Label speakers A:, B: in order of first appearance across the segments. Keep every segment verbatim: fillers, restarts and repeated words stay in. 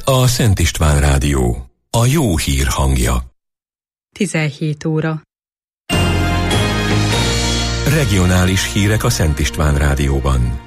A: A Szent István Rádió, a jó hír hangja.
B: tizenhét óra.
A: Regionális hírek a Szent István Rádióban.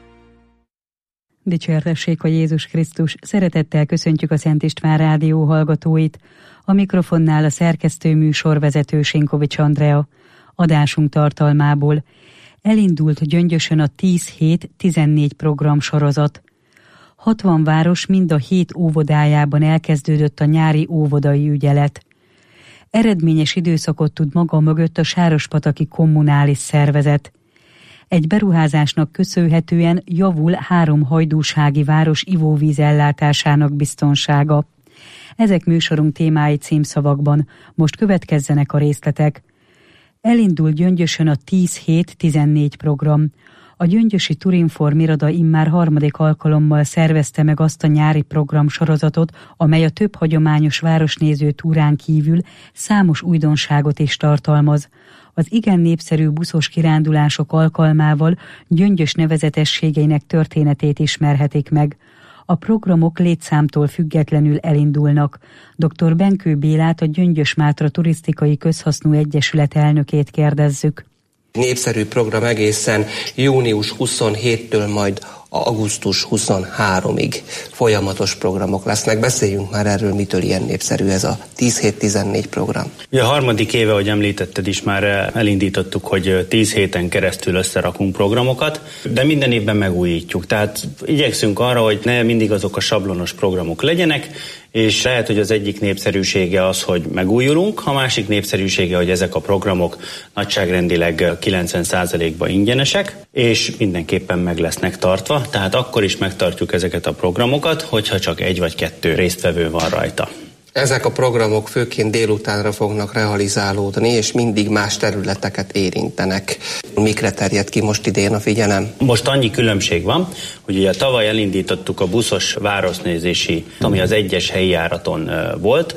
B: Dicsértessék a Jézus Krisztus, szeretettel köszöntjük a Szent István Rádió hallgatóit. A mikrofonnál a szerkesztő műsorvezető Sinkovics Andrea. Adásunk tartalmából: elindult Gyöngyösön a tíz hét tizennégy program sorozat. hatvan város mind a hét óvodájában elkezdődött a nyári óvodai ügyelet. Eredményes időszakot tud maga mögött a Sárospataki Kommunális Szervezet. Egy beruházásnak köszönhetően javul három hajdúsági város ivóvíz ellátásának biztonsága. Ezek műsorunk témái címszavakban, most következzenek a részletek. Elindul Gyöngyösön a tíz hét tizennégy program. A gyöngyösi Turinform iroda immár harmadik alkalommal szervezte meg azt a nyári programsorozatot, amely a több hagyományos városnéző túrán kívül számos újdonságot is tartalmaz. Az igen népszerű buszos kirándulások alkalmával Gyöngyös nevezetességeinek történetét ismerhetik meg. A programok létszámtól függetlenül elindulnak. doktor Benkő Bélát, a Gyöngyös-Mátra Turisztikai Közhasznú Egyesület elnökét kérdezzük.
C: Népszerű program egészen június huszonhétől majd augusztus huszonharmadikáig folyamatos programok lesznek. Beszéljünk már erről, mitől ilyen népszerű ez a tíz hét tizennégy program.
D: Ja, a harmadik éve, ahogy említetted is, már elindítottuk, hogy tíz héten keresztül összerakunk programokat, de minden évben megújítjuk. Tehát igyekszünk arra, hogy ne mindig azok a sablonos programok legyenek, és lehet, hogy az egyik népszerűsége az, hogy megújulunk, a másik népszerűsége, hogy ezek a programok nagyságrendileg kilencven százalékban ingyenesek, és mindenképpen meg lesznek tartva, tehát akkor is megtartjuk ezeket a programokat, hogyha csak egy vagy kettő résztvevő van rajta.
C: Ezek a programok főként délutánra fognak realizálódni, és mindig más területeket érintenek. Mikre terjed ki most idén a figyelem?
D: Most annyi különbség van, hogy ugye tavaly elindítottuk a buszos városnézési, ami az egyes helyi járaton volt,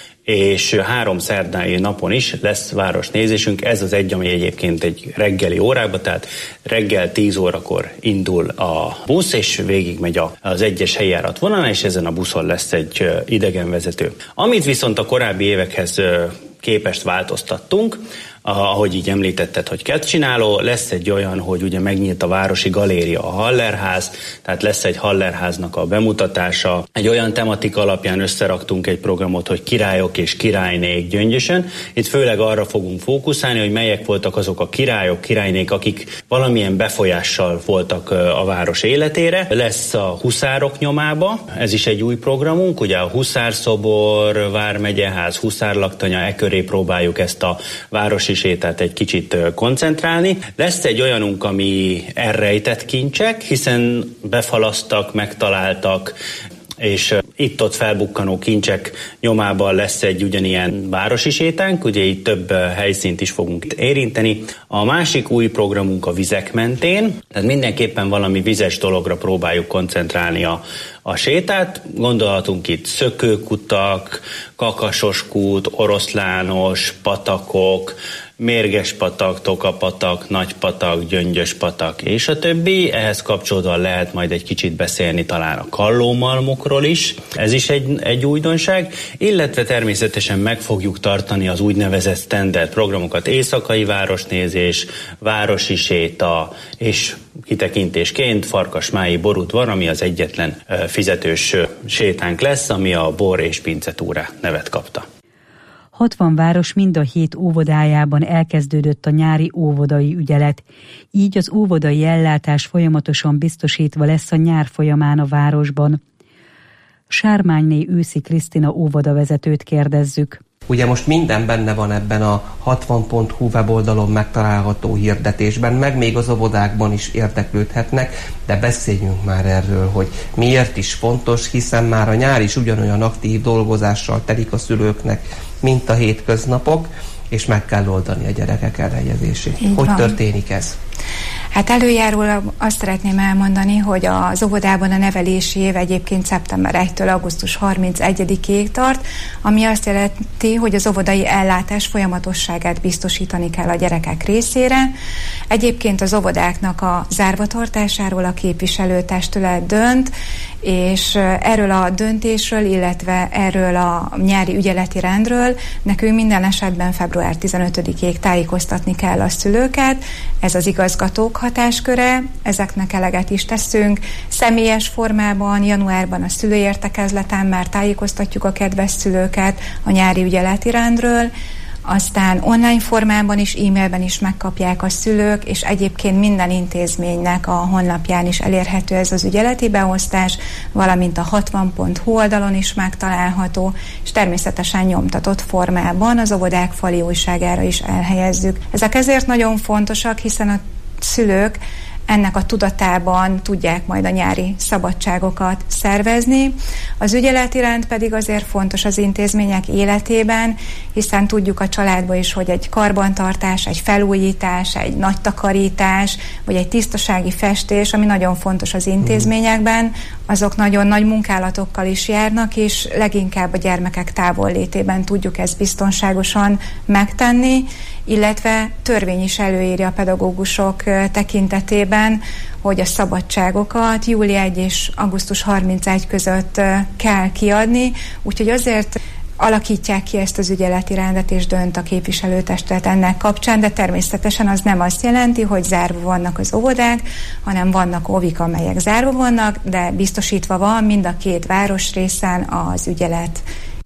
D: és három szerdai napon is lesz városnézésünk. Ez az egy, ami egyébként egy reggeli órákban, tehát reggel tíz órakor indul a busz, és végig megy az egyes helyjárat vonalán, és ezen a buszon lesz egy idegenvezető. Amit viszont a korábbi évekhez képest változtattunk, ahogy így említetted, hogy kettcsináló, lesz egy olyan, hogy ugye megnyílt a Városi Galéria, a Hallerház, tehát lesz egy Hallerháznak a bemutatása. Egy olyan tematika alapján összeraktunk egy programot, hogy királyok és királynék Gyöngyösön. Itt főleg arra fogunk fókuszálni, hogy melyek voltak azok a királyok, királynék, akik valamilyen befolyással voltak a város életére. Lesz a Huszárok nyomába, ez is egy új programunk, ugye a Huszárszobor, Vármegyeház, Huszárlaktanya, e köré próbáljuk ezt a városi sétát egy kicsit koncentrálni. Lesz egy olyanunk, ami elrejtett kincsek, hiszen befalasztak, megtaláltak, és itt-ott felbukkanó kincsek nyomában lesz egy ugyanilyen városi sétánk, ugye itt több helyszínt is fogunk érinteni. A másik új programunk a vizek mentén, tehát mindenképpen valami vizes dologra próbáljuk koncentrálni a, a sétát. Gondolhatunk itt szökőkutak, Kakasos kút, Oroszlános, patakok, Mérges patak, Tokapatak, Nagypatak, Gyöngyös patak és a többi. Ehhez kapcsolódóan lehet majd egy kicsit beszélni talán a kallómalmokról is. Ez is egy, egy újdonság, illetve természetesen meg fogjuk tartani az úgynevezett standard programokat, éjszakai városnézés, városi séta és kitekintésként Farkasmályi borudvar, ami az egyetlen fizetős sétánk lesz, ami a bor és pincetúra nevet kapta.
B: hatvan város mind a hét óvodájában elkezdődött a nyári óvodai ügyelet. Így az óvodai ellátás folyamatosan biztosítva lesz a nyár folyamán a városban. Sármányné Őszi Krisztina óvodavezetőt kérdezzük.
C: Ugye most minden benne van ebben a hatvan pont hu weboldalon megtalálható hirdetésben, meg még az óvodákban is érdeklődhetnek, de beszéljünk már erről, hogy miért is fontos, hiszen már a nyár is ugyanolyan aktív dolgozással telik a szülőknek, mint a hétköznapok, és meg kell oldani a gyerekek elhelyezését.
E: Így
C: hogy
E: van.
C: Történik ez?
E: Hát előjárólag azt szeretném elmondani, hogy az óvodában a nevelési év egyébként szeptember elsejétől augusztus harmincegyedikéig tart, ami azt jelenti, hogy az óvodai ellátás folyamatosságát biztosítani kell a gyerekek részére. Egyébként az óvodáknak a zárvatartásáról a képviselőtestület dönt, és erről a döntésről, illetve erről a nyári ügyeleti rendről nekünk minden esetben február tizenötödikéig tájékoztatni kell a szülőket. Ez az igazgatók hatásköre, ezeknek eleget is teszünk. Személyes formában januárban a szülőértekezleten már tájékoztatjuk a kedves szülőket a nyári ügyeleti rendről, aztán online formában is, e-mailben is megkapják a szülők, és egyébként minden intézménynek a honlapján is elérhető ez az ügyeleti beosztás, valamint a hatvan pont hu oldalon is megtalálható, és természetesen nyomtatott formában az óvodák fali újságára is elhelyezzük. Ezek ezért nagyon fontosak, hiszen a szülők ennek a tudatában tudják majd a nyári szabadságokat szervezni. Az ügyeleti rend pedig azért fontos az intézmények életében, hiszen tudjuk a családban is, hogy egy karbantartás, egy felújítás, egy nagy takarítás, vagy egy tisztasági festés, ami nagyon fontos az intézményekben, azok nagyon nagy munkálatokkal is járnak, és leginkább a gyermekek távollétében tudjuk ezt biztonságosan megtenni, illetve törvény is előírja a pedagógusok tekintetében, hogy a szabadságokat július elsejétől és augusztus harmincegyedike között kell kiadni, úgyhogy azért alakítják ki ezt az ügyeleti rendet, és dönt a képviselőtestület ennek kapcsán, de természetesen az nem azt jelenti, hogy zárva vannak az óvodák, hanem vannak óvik, amelyek zárva vannak, de biztosítva van mind a két városrészen az ügyelet.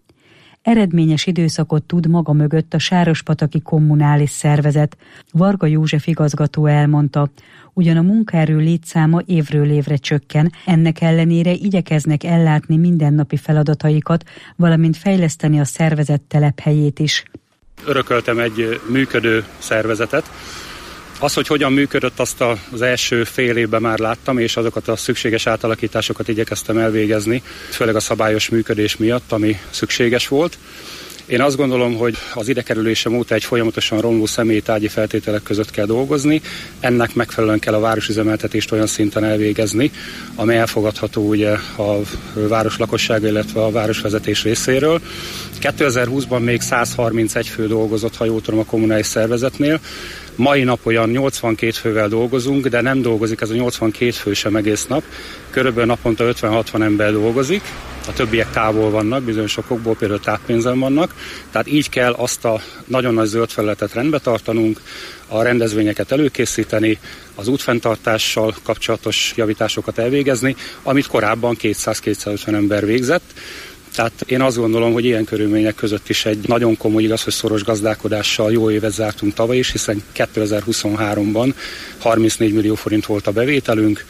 B: Eredményes időszakot tud maga mögött a Sárospataki Kommunális Szervezet. Varga József igazgató elmondta, ugyan a munkaerő létszáma évről évre csökken, ennek ellenére igyekeznek ellátni mindennapi feladataikat, valamint fejleszteni a szervezet telephelyét is.
F: Örököltem egy működő szervezetet. Az, hogy hogyan működött, azt az első fél évben már láttam, és azokat a szükséges átalakításokat igyekeztem elvégezni, főleg a szabályos működés miatt, ami szükséges volt. Én azt gondolom, hogy az idekerülésem óta egy folyamatosan romló személytárgyi feltételek között kell dolgozni, ennek megfelelően kell a városüzemeltetést olyan szinten elvégezni, ami elfogadható ugye a város lakossága, illetve a városvezetés részéről. kétezer-húszban még száz harmincegy fő dolgozott, ha jól tudom, a kommunális szervezetnél. Mai nap olyan nyolcvankét fővel dolgozunk, de nem dolgozik ez a nyolcvankét fő sem egész nap. Körülbelül naponta ötven-hatvan ember dolgozik, a többiek távol vannak, bizonyos okokból például táppénzen vannak. Tehát így kell azt a nagyon nagy zöld felületet rendbe tartanunk, a rendezvényeket előkészíteni, az útfenntartással kapcsolatos javításokat elvégezni, amit korábban kétszáz-kétszázötven ember végzett. Tehát én azt gondolom, hogy ilyen körülmények között is egy nagyon komoly, igaz, hogy szoros gazdálkodással jó évet zártunk tavaly is, hiszen kétezer-huszonháromban harmincnégy millió forint volt a bevételünk,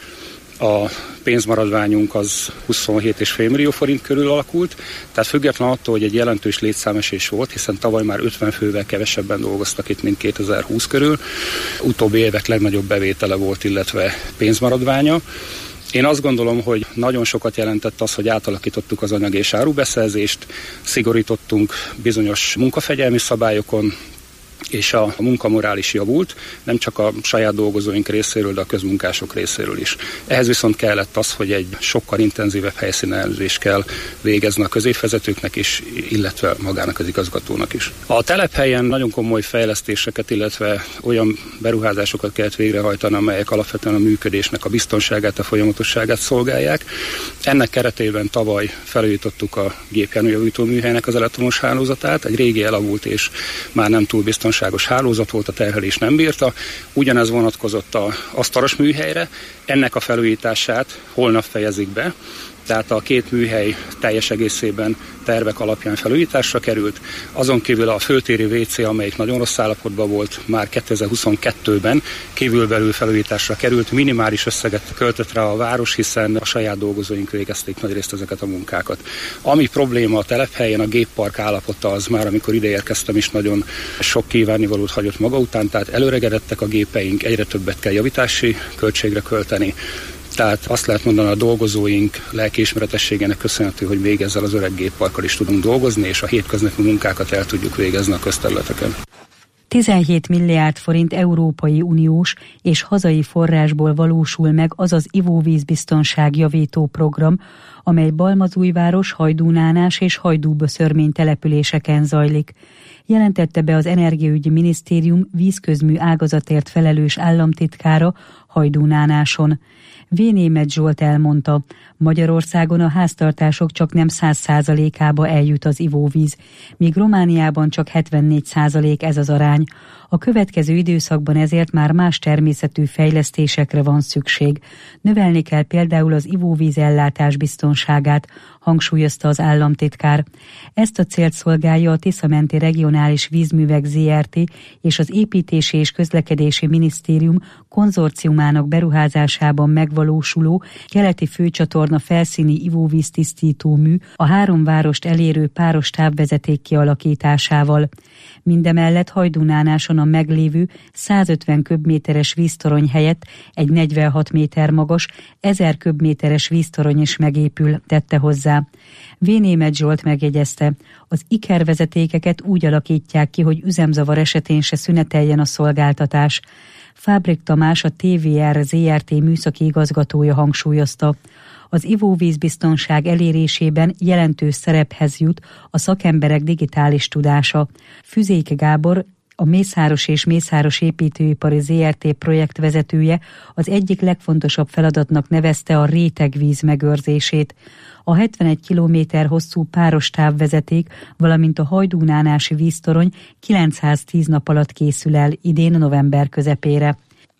F: a pénzmaradványunk az huszonhét egész öt millió forint körül alakult, tehát független attól, hogy egy jelentős létszámesés volt, hiszen tavaly már ötven fővel kevesebben dolgoztak itt, mint kétezer-húsz körül, utóbbi évek legnagyobb bevétele volt, illetve pénzmaradványa. Én azt gondolom, hogy nagyon sokat jelentett az, hogy átalakítottuk az anyag- és árubeszerzést, szigorítottunk bizonyos munkafegyelmi szabályokon, és a munkamorál is javult, nem csak a saját dolgozóink részéről, de a közmunkások részéről is. Ehhez viszont kellett az, hogy egy sokkal intenzívebb helyszínellenőrzést kell végezni a középvezetőknek is, illetve magának az igazgatónak is. A telephelyen nagyon komoly fejlesztéseket, illetve olyan beruházásokat kellett végrehajtani, amelyek alapvetően a működésnek a biztonságát, a folyamatosságát szolgálják. Ennek keretében tavaly felújítottuk a gépjárműjavító műhelynek az elektromos hálózatát, egy régi elavult és már nem túl biztonságos hálózat volt, a terhelés nem bírta. Ugyanez vonatkozott a asztalos műhelyre, ennek a felújítását holnap fejezik be, tehát a két műhely teljes egészében tervek alapján felújításra került. Azon kívül a föltéri vé cé, amelyik nagyon rossz állapotban volt, már kétezer-huszonkettőben kívülbelül felújításra került. Minimális összeget költött rá a város, hiszen a saját dolgozóink végezték nagyrészt ezeket a munkákat. Ami probléma a telephelyen, a géppark állapota az már, amikor ide érkeztem is, nagyon sok kívánnivalót hagyott maga után, tehát előregedettek a gépeink, egyre többet kell javítási költségre költeni. Tehát azt lehet mondani, a dolgozóink lelkiismeretességének köszönhető, hogy még ezzel az öreg gépparkkal is tudunk dolgozni, és a hétköznapi munkákat el tudjuk végezni a közterületeken.
B: tizenhét milliárd forint Európai Uniós és hazai forrásból valósul meg az az ivóvízbiztonság javító program, amely Balmazújváros, Hajdúnánás és Hajdúböszörmény településeken zajlik. jelentette be az Energiaügyi Minisztérium vízközmű ágazatért felelős államtitkára Hajdú Nánáson. Vénémet Zsolt elmondta, Magyarországon a háztartások csak nem száz százalékába eljut az ivóvíz, míg Romániában csak hetvennégy százalék ez az arány. A következő időszakban ezért már más természetű fejlesztésekre van szükség. Növelni kell például az ivóvíz ellátás biztonságát, hangsúlyozta az államtitkár. Ezt a célt szolgálja a Tisza-menti Regionális Vízművek zé er té és az Építési és Közlekedési Minisztérium konzorciumának beruházásában megvalósuló keleti főcsatorna felszíni ivóvíztisztító mű a három várost elérő páros távvezeték kialakításával. Mindemellett Hajdú Nánáson a meglévő százötven köbméteres víztorony helyett egy negyvenhat méter magas, ezer köbméteres víztorony is megépül, tette hozzá. Vénémet Zsolt megjegyezte, az ikervezetékeket úgy alakítják ki, hogy üzemzavar esetén se szüneteljen a szolgáltatás. Fábrik Tamás, a té vé er zé er té műszaki igazgatója hangsúlyozta, az ivóvízbiztonság elérésében jelentős szerephez jut a szakemberek digitális tudása. Füzék Gábor, a Mészáros és Mészáros Építőipari zé er té projektvezetője az egyik legfontosabb feladatnak nevezte a rétegvíz megőrzését. A hetvenegy kilométer hosszú páros távvezeték, valamint a hajdú-nánási víztorony kilencszáztíz nap alatt készül el, idén november közepére.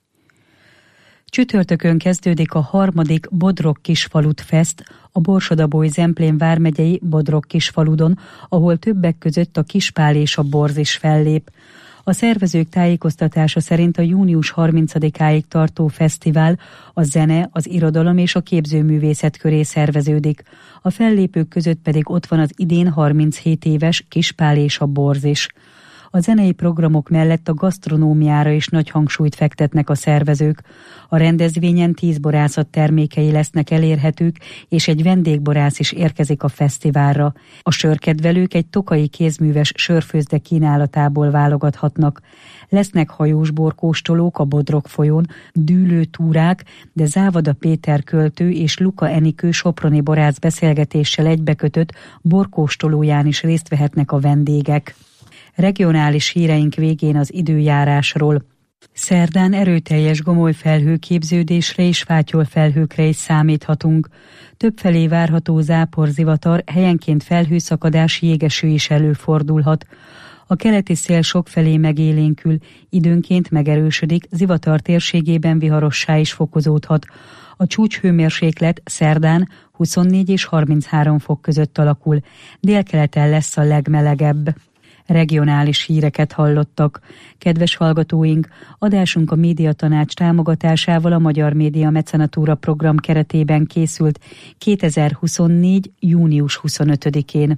B: Csütörtökön kezdődik a harmadik Bodrog-Kisfalut Fest a Borsod-Abaúj-Zemplén vármegyei Bodrog-Kisfaludon, ahol többek között a Kispál és a Borz is fellép. A szervezők tájékoztatása szerint a június harmincadikáig tartó fesztivál a zene, az irodalom és a képzőművészet köré szerveződik. A fellépők között pedig ott van az idén harminchét éves Kispál és a Borz is. A zenei programok mellett a gasztronómiára is nagy hangsúlyt fektetnek a szervezők. A rendezvényen tíz borászat termékei lesznek elérhetők, és egy vendégborász is érkezik a fesztiválra. A sörkedvelők egy tokai kézműves sörfőzde kínálatából válogathatnak. Lesznek hajós borkóstolók a Bodrog folyón, dűlő túrák, de Závada Péter költő és Luka Enikő soproni borász beszélgetéssel egybekötött borkóstolóján is részt vehetnek a vendégek. Regionális híreink végén az időjárásról. Szerdán erőteljes gomolyfelhő képződésre és fátyolfelhőkre is számíthatunk. Többfelé várható záporzivatar, helyenként felhőszakadás, jégeső is előfordulhat. A keleti szél sokfelé megélénkül, időnként megerősödik, zivatar térségében viharossá is fokozódhat. A csúcshőmérséklet szerdán huszonnégy és harminchárom fok között alakul, délkeleten lesz a legmelegebb. Regionális híreket hallottak. Kedves hallgatóink, adásunk a Médiatanács támogatásával a Magyar Média Mecenatúra program keretében készült kétezer-huszonnégy. június huszonötödikén.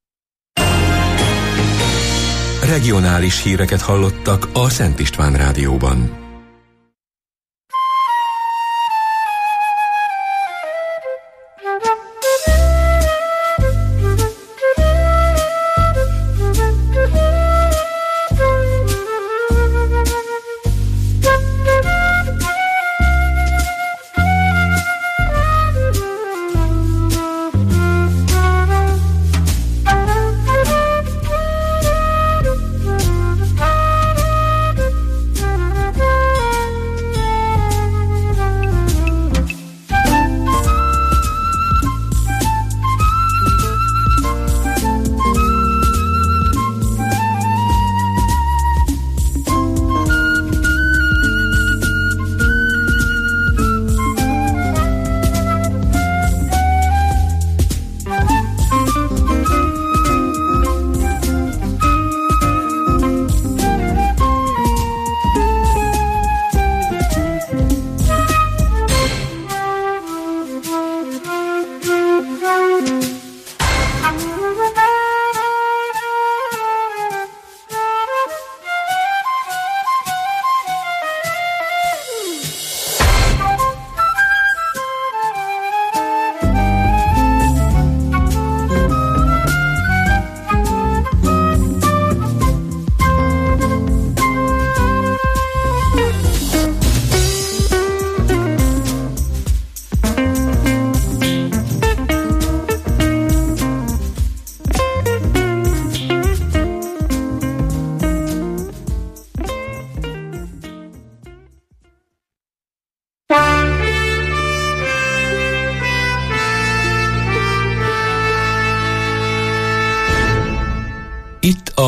A: Regionális híreket hallottak a Szent István Rádióban.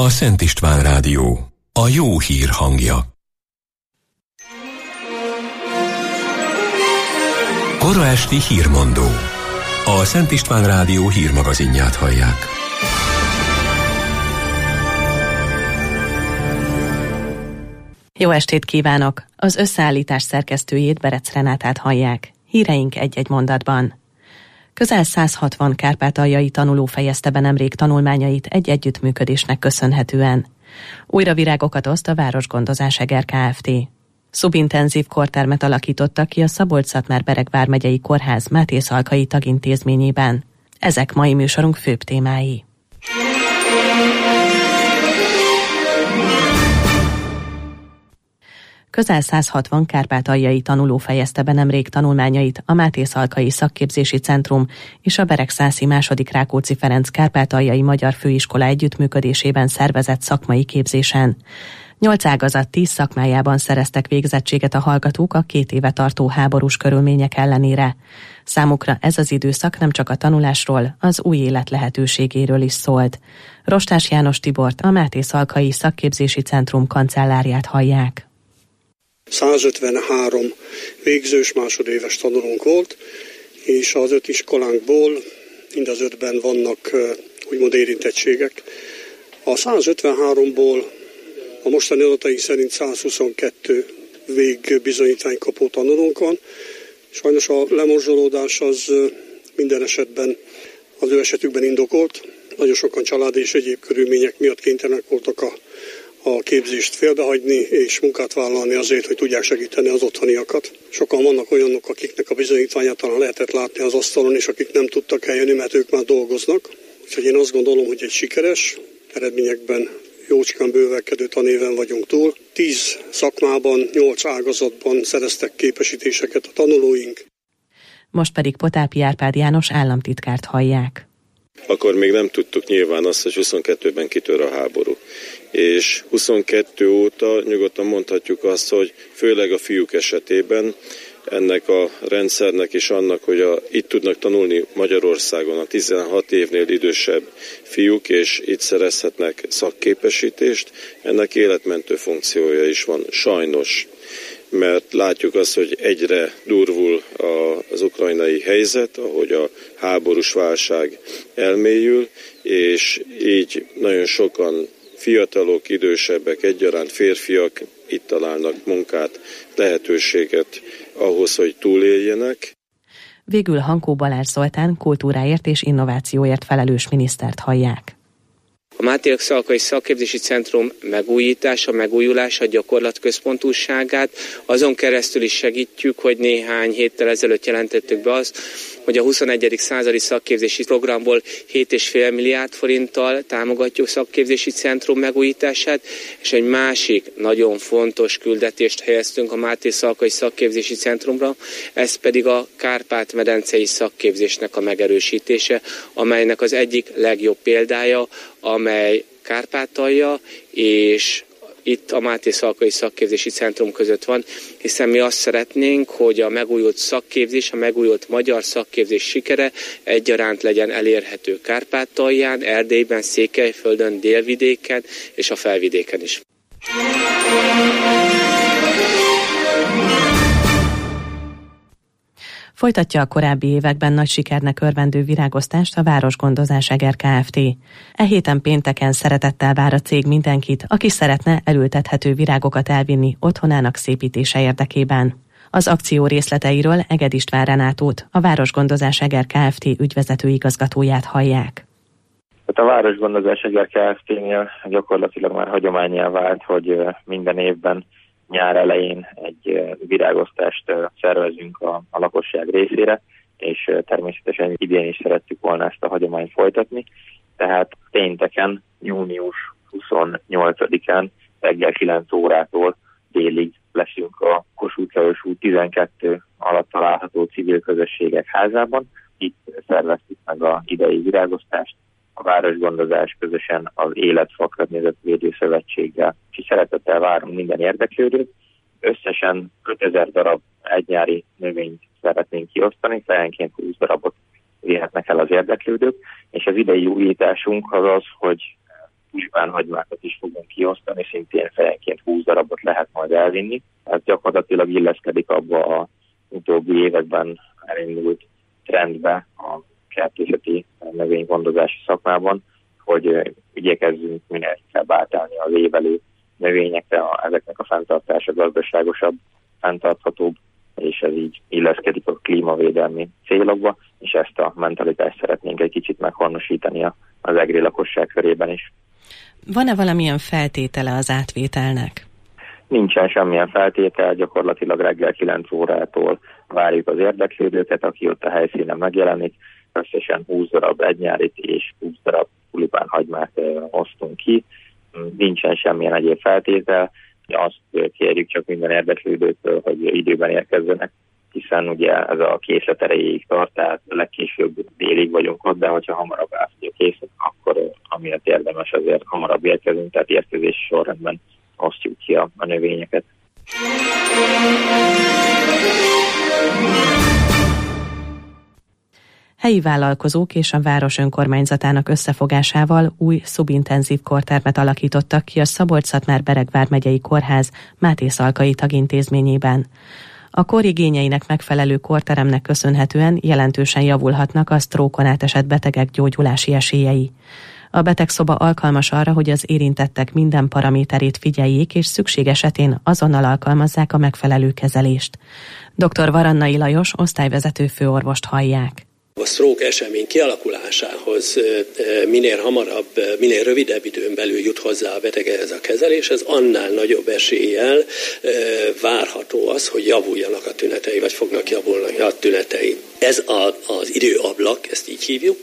A: A Szent István Rádió. A jó hír hangja. Kora esti hírmondó. A Szent István Rádió hírmagazinját hallják.
G: Jó estét kívánok! Az összeállítás szerkesztőjét, Berec Renátát hallják. Híreink egy-egy mondatban. Közel száz hatvan kárpátaljai tanuló fejezte be nemrég tanulmányait egy együttműködésnek köszönhetően. Újra virágokat oszt a Városgondozás Eger Kft. Szubintenzív kortermet alakítottak ki a Szabolcs-Szatmár-Bereg vármegyei kórház Máté Szalkai tagintézményében. Ezek mai műsorunk főbb témái. Közel száz hatvan kárpátaljai tanuló fejezte be nemrég tanulmányait a Máté Szalkai Szakképzési Centrum és a Beregszászi második Rákóczi Ferenc Kárpátaljai Magyar Főiskola együttműködésében szervezett szakmai képzésen. Nyolc ágazat tíz szakmájában szereztek végzettséget a hallgatók a két éve tartó háborús körülmények ellenére. Számukra ez az időszak nem csak a tanulásról, az új élet lehetőségéről is szólt. Rostás János Tibort, a Máté Szalkai Szakképzési Centrum kancellárját hallják.
H: százötvenhárom végzős másodéves tanulónk volt, és az öt iskolánkból mind az ötben vannak úgymond érintettségek. A százötvenháromból a mostani adataink szerint százhuszonkettő végbizonyítvány kapó tanulónk van. Sajnos a lemorzsolódás az minden esetben az ő esetükben indokolt. Nagyon sokan családi és egyéb körülmények miatt kénytelenek voltak a a képzést félbehagyni és munkát vállalni azért, hogy tudják segíteni az otthoniakat. Sokan vannak olyanok, akiknek a bizonyítványát talán lehetett látni az asztalon, és akik nem tudtak eljönni, mert ők már dolgoznak. Úgyhogy én azt gondolom, hogy egy sikeres eredményekben jócskán bővelkedő tanéven vagyunk túl. Tíz szakmában, nyolc ágazatban szereztek képesítéseket a tanulóink.
G: Most pedig Potápi Árpád János államtitkárt hallják.
I: Akkor még nem tudtuk nyilván azt, hogy huszonkettőben kitör a háború. És huszonkettő óta nyugodtan mondhatjuk azt, hogy főleg a fiúk esetében ennek a rendszernek és annak, hogy a, itt tudnak tanulni Magyarországon a tizenhat évnél idősebb fiúk, és itt szerezhetnek szakképesítést, ennek életmentő funkciója is van, sajnos. Mert látjuk azt, hogy egyre durvul az ukrajnai helyzet, ahogy a háborús válság elmélyül, és így nagyon sokan fiatalok, idősebbek, egyaránt férfiak itt találnak munkát, lehetőséget ahhoz, hogy túléljenek.
G: Végül Hankó Balázs Zoltán kultúráért és innovációért felelős minisztert hallják.
J: A Máté Szalkai Szakképzési Centrum megújítása, megújulása, gyakorlatközpontúságát, azon keresztül is segítjük, hogy néhány héttel ezelőtt jelentettük be azt, hogy a huszonegyedik századi szakképzési programból hét egész öt milliárd forinttal támogatjuk szakképzési centrum megújítását, és egy másik nagyon fontos küldetést helyeztünk a Máté Szalkai Szakképzési Centrumra, ez pedig a Kárpát-medencei szakképzésnek a megerősítése, amelynek az egyik legjobb példája, amely Kárpátalja és itt a Máté Szalkai Szakképzési Centrum között van, hiszen mi azt szeretnénk, hogy a megújult szakképzés, a megújult magyar szakképzés sikere egyaránt legyen elérhető Kárpátalján, Erdélyben, Székelyföldön, Délvidéken és a Felvidéken is.
G: Folytatja a korábbi években nagy sikernek örvendő virágosztást a Városgondozás Eger Kft. E héten pénteken szeretettel vár a cég mindenkit, aki szeretne elültethető virágokat elvinni otthonának szépítése érdekében. Az akció részleteiről Eged István Renátót, a Városgondozás Eger Kft. Ügyvezető igazgatóját hallják.
K: A Városgondozás Eger Kft.-nél gyakorlatilag már hagyománnyá vált, hogy minden évben nyár elején egy virágosztást szervezünk a, a lakosság részére, és természetesen idén is szerettük volna ezt a hagyományt folytatni. Tehát pénteken, június huszonnyolcadikán reggel kilenc órától délig leszünk a Kossuth Lajos út tizenkettő alatt található civil közösségek házában. Itt szerveztük meg az idei virágosztást, a Városgondozás közösen az Életfa Környezetvédő Szövetséggel. És szeretettel várunk minden érdeklődőt. Összesen ötezer darab egynyári növényt szeretnénk kiosztani, fejenként húsz darabot vihetnek el az érdeklődők, és az idei újításunk az az, hogy tulipánhagymákat is fogunk kiosztani, szintén fejenként húsz darabot lehet majd elvinni. Ez gyakorlatilag illeszkedik abba a utóbbi években elindult trendbe a kertészeti növénygondozási szakmában, hogy igyekezzünk minél inkább átállni az évelő növényekre, ezeknek a fenntartása gazdaságosabb, fenntarthatóbb, és ez így illeszkedik a klímavédelmi célokba, és ezt a mentalitást szeretnénk egy kicsit meghonosítani az egri lakosság körében is.
G: Van-e valamilyen feltétele az átvételnek?
K: Nincsen semmilyen feltétel, gyakorlatilag reggel kilenc órától várjuk az érdeklődőket, aki ott a helyszínen megjelenik. Összesen húsz darab egynyárit és húsz darab tulipánhagymát osztunk ki. Nincsen semmilyen egyéb feltétel. Azt kérjük csak minden érdeklődőtől, hogy időben érkezzenek, hiszen ugye ez a készlet erejéig tart, tehát legkésőbb délig vagyunk ott, de hogyha hamarabb elfogy a készlet, akkor amiatt érdemes azért hamarabb érkezünk, tehát érkezési sorrendben osztjuk ki a, a növényeket.
G: Helyi vállalkozók és a város önkormányzatának összefogásával új szubintenzív kórtermet alakítottak ki a Szabolcs-Szatmár-Bereg vármegyei kórház Máté Szalkai tagintézményében. A kor igényeinek megfelelő kórteremnek köszönhetően jelentősen javulhatnak a sztrókon átesett betegek gyógyulási esélyei. A betegszoba alkalmas arra, hogy az érintettek minden paraméterét figyeljék, és szükség esetén azonnal alkalmazzák a megfelelő kezelést. doktor Varannai Lajos osztályvezető főorvost hallják.
L: A stroke esemény kialakulásához minél hamarabb, minél rövidebb időn belül jut hozzá a beteg ehhez a kezeléshez, annál nagyobb eséllyel várható az, hogy javuljanak a tünetei, vagy fognak javulni a tünetei. Ez a, az időablak, ezt így hívjuk,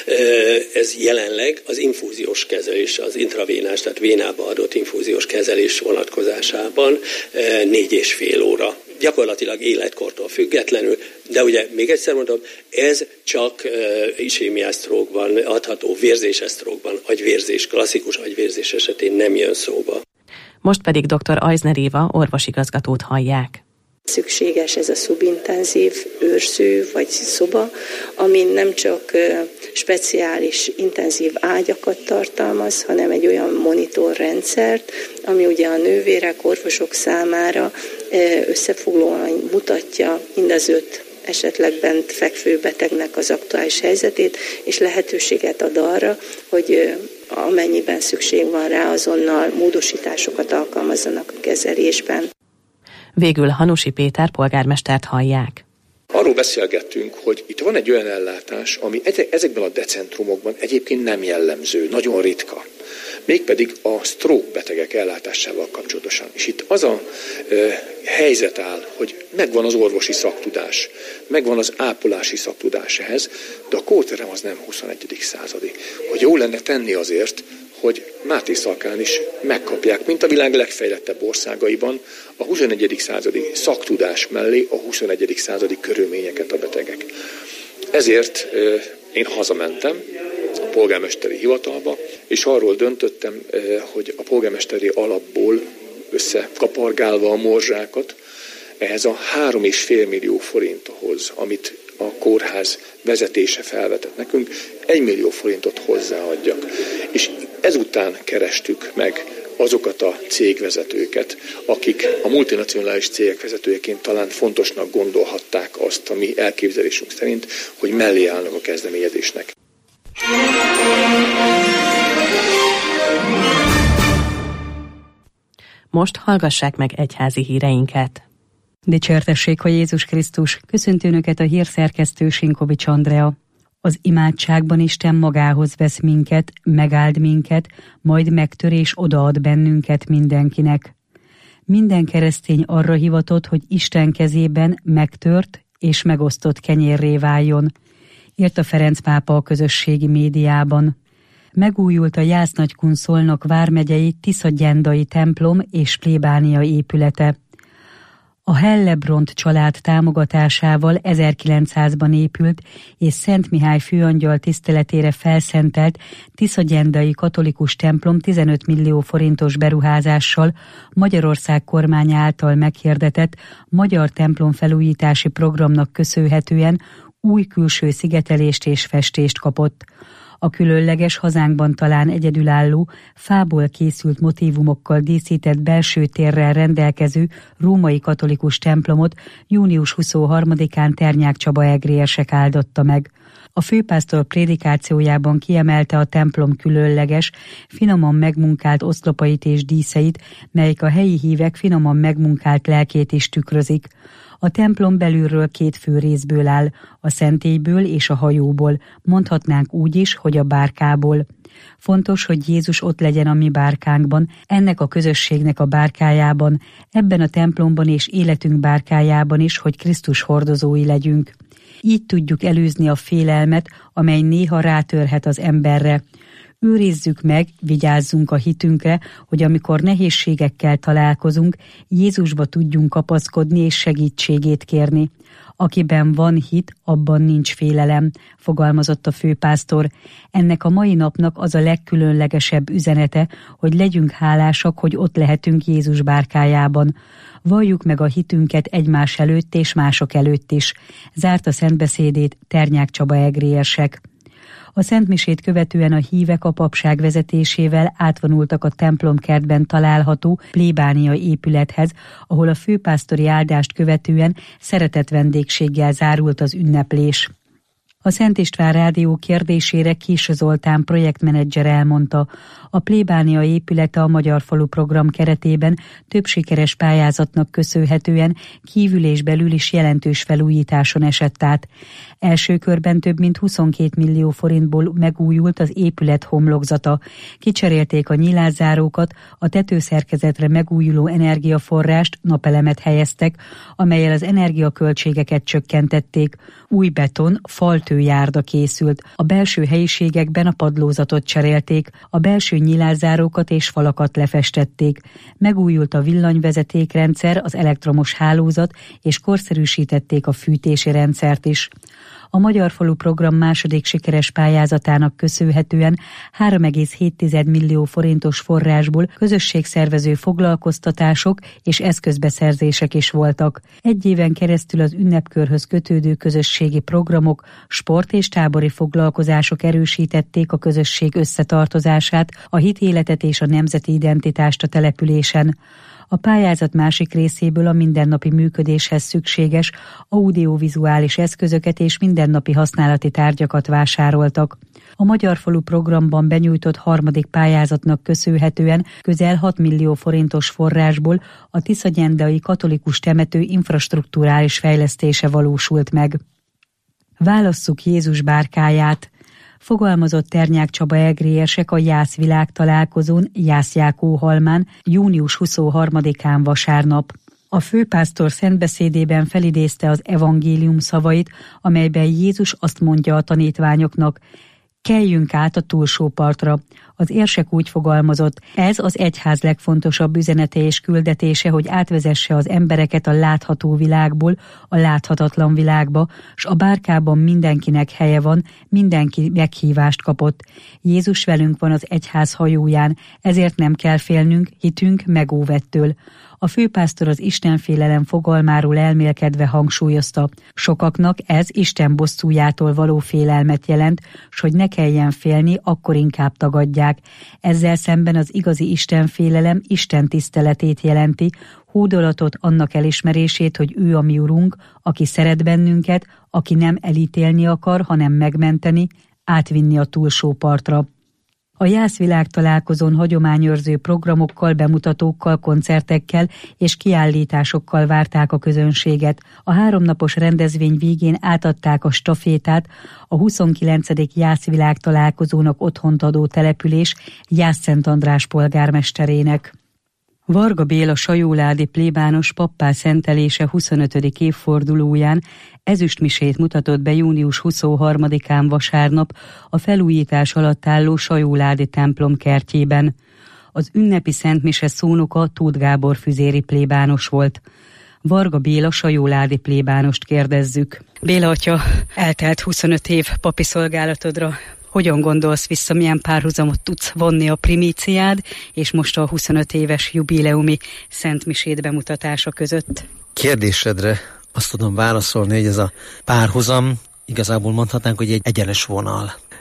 L: ez jelenleg az infúziós kezelés, az intravénás, tehát vénába adott infúziós kezelés vonatkozásában négy és fél óra. Gyakorlatilag életkortól függetlenül, de ugye még egyszer mondom, ez csak uh, ischémiás sztrókban adható, vérzéses sztrókban, agyvérzés, klasszikus agyvérzés esetén nem jön szóba.
G: Most pedig doktor Ajzner Éva orvosigazgatót hallják.
M: Szükséges ez a szubintenzív őrző vagy szoba, ami nem csak speciális intenzív ágyakat tartalmaz, hanem egy olyan monitorrendszert, ami ugye a nővérek, orvosok számára összefoglalóan mutatja mind az öt esetleg bent fekvő betegnek az aktuális helyzetét, és lehetőséget ad arra, hogy amennyiben szükség van rá, azonnal módosításokat alkalmazzanak a kezelésben.
G: Végül Hanusi Péter polgármestert hallják.
N: Arról beszélgettünk, hogy itt van egy olyan ellátás, ami ezekben a decentrumokban egyébként nem jellemző, nagyon ritka. Mégpedig a stroke betegek ellátásával kapcsolatosan. És itt az a e, helyzet áll, hogy megvan az orvosi szaktudás, megvan az ápolási szaktudás ehhez, de a kórterem az nem huszonegyedik századi. Hogy jó lenne tenni azért, hogy Máté Szalkán is megkapják, mint a világ legfejlettebb országaiban, a huszonegyedik századi szaktudás mellé a huszonegyedik századi körülményeket a betegek. Ezért én hazamentem a polgármesteri hivatalba, és arról döntöttem, hogy a polgármesteri alapból összekapargálva a morzsákat, ehhez a három és fél millió forinthoz, amit a kórház vezetése felvetett nekünk, egy millió forintot hozzáadjak. És ezután kerestük meg azokat a cégvezetőket, akik a multinacionális cégek vezetőjeként talán fontosnak gondolhatták azt a mi elképzelésünk szerint, hogy mellé állnak a kezdeményezésnek.
G: Most hallgassák meg egyházi híreinket.
B: Dicsértessék a Jézus Krisztus, köszönti Önöket a hírszerkesztő Sinkovics Andrea. Az imádságban Isten magához vesz minket, megáld minket, majd megtör és odaad bennünket mindenkinek. Minden keresztény arra hivatott, hogy Isten kezében megtört és megosztott kenyérré váljon, írta Ferenc pápa a közösségi médiában. Megújult a Jász-Nagykun-Szolnok vármegyei Tiszagyendai templom és plébánia épülete. A Hellebront család támogatásával ezerkilencszázban épült és Szent Mihály főangyal tiszteletére felszentelt Tiszagyendai katolikus templom tizenöt millió forintos beruházással Magyarország kormánya által meghirdetett magyar templom felújítási programnak köszönhetően új külső szigetelést és festést kapott. A különleges, hazánkban talán egyedülálló, fából készült motívumokkal díszített belső térrel rendelkező római katolikus templomot június huszonharmadikán Ternyák Csaba egriesek áldotta meg. A főpásztor prédikációjában kiemelte a templom különleges, finoman megmunkált oszlopait és díszeit, melyek a helyi hívek finoman megmunkált lelkét is tükrözik. A templom belülről két fő részből áll, a szentélyből és a hajóból, mondhatnánk úgy is, hogy a bárkából. Fontos, hogy Jézus ott legyen a mi bárkánkban, ennek a közösségnek a bárkájában, ebben a templomban és életünk bárkájában is, hogy Krisztus hordozói legyünk. Így tudjuk előzni a félelmet, amely néha rátörhet az emberre. Őrizzük meg, vigyázzunk a hitünkre, hogy amikor nehézségekkel találkozunk, Jézusba tudjunk kapaszkodni és segítségét kérni. Akiben van hit, abban nincs félelem, fogalmazott a főpásztor. Ennek a mai napnak az a legkülönlegesebb üzenete, hogy legyünk hálásak, hogy ott lehetünk Jézus bárkájában. Valljuk meg a hitünket egymás előtt és mások előtt is. Zárta szentbeszédét Ternyák Csaba egriesek. A szentmisét követően a hívek a papság vezetésével átvonultak a templomkertben található plébánia épülethez, ahol a főpásztori áldást követően szeretett vendégséggel zárult az ünneplés. A Szent István Rádió kérdésére Kis Zoltán projektmenedzser elmondta, a plébánia épülete a Magyar Falu program keretében több sikeres pályázatnak köszönhetően kívül és belül is jelentős felújításon esett át. Első körben több mint huszonkét millió forintból megújult az épület homlokzata. Kicserélték a nyilászárókat, a tetőszerkezetre megújuló energiaforrást, napelemet helyeztek, amellyel az energiaköltségeket csökkentették. Új beton, faltőjárda készült. A belső helyiségekben a padlózatot cserélték, a belső nyilászárókat és falakat lefestették. Megújult a villanyvezetékrendszer, az elektromos hálózat, és korszerűsítették a fűtési rendszert is. A Magyar Falu program második sikeres pályázatának köszönhetően három egész hét millió forintos forrásból közösségszervező foglalkoztatások és eszközbeszerzések is voltak. Egy éven keresztül az ünnepkörhöz kötődő közösségi programok, sport és tábori foglalkozások erősítették a közösség összetartozását, a hitéletet és a nemzeti identitást a településen. A pályázat másik részéből a mindennapi működéshez szükséges audiovizuális eszközöket és mindennapi használati tárgyakat vásároltak. A Magyar Falu programban benyújtott harmadik pályázatnak köszönhetően közel hat millió forintos forrásból a tiszagyendai katolikus temető infrastrukturális fejlesztése valósult meg. Válasszuk Jézus bárkáját! Fogalmazott Ternyák Csaba egriesek a Jász világtalálkozón Jászjákóhalmán június huszonharmadikán vasárnap. A főpásztor szentbeszédében felidézte az evangélium szavait, amelyben Jézus azt mondja a tanítványoknak: kelljünk át a túlsó partra. Az érsek úgy fogalmazott, ez az egyház legfontosabb üzenete és küldetése, hogy átvezesse az embereket a látható világból a láthatatlan világba, s a bárkában mindenkinek helye van, mindenki meghívást kapott. Jézus velünk van az egyház hajóján, ezért nem kell félnünk, hitünk megóv ettől. A főpásztor az istenfélelem fogalmáról elmélkedve hangsúlyozta, sokaknak ez Isten bosszújától való félelmet jelent, s hogy ne kelljen félni, akkor inkább tagadják. Ezzel szemben az igazi istenfélelem Isten tiszteletét jelenti, hódolatot, annak elismerését, hogy ő a mi Urunk, aki szeret bennünket, aki nem elítélni akar, hanem megmenteni, átvinni a túlsó partra. A Jász világtalálkozón hagyományőrző programokkal, bemutatókkal, koncertekkel és kiállításokkal várták a közönséget. A háromnapos rendezvény végén átadták a stafétát a huszonkilencedik Jász világtalálkozónak otthont adó település Jász-Szent András polgármesterének. Varga Béla sajóládi plébános pappá szentelése huszonötödik évfordulóján ezüstmisét mutatott be június huszonharmadikán vasárnap a felújítás alatt álló sajóládi templom kertjében. Az ünnepi szentmise szónoka Tóth Gábor füzéri plébános volt. Varga Béla sajóládi plébánost kérdezzük. Béla atya, eltelt huszonöt év papi szolgálatodra. Hogyan gondolsz vissza, milyen párhuzamot tudsz vonni a primíciád és most a huszonöt éves jubileumi szentmisét bemutatása között?
O: Kérdésedre azt tudom válaszolni, hogy ez a párhuzam igazából mondhatnánk, hogy egy egyenes vonal.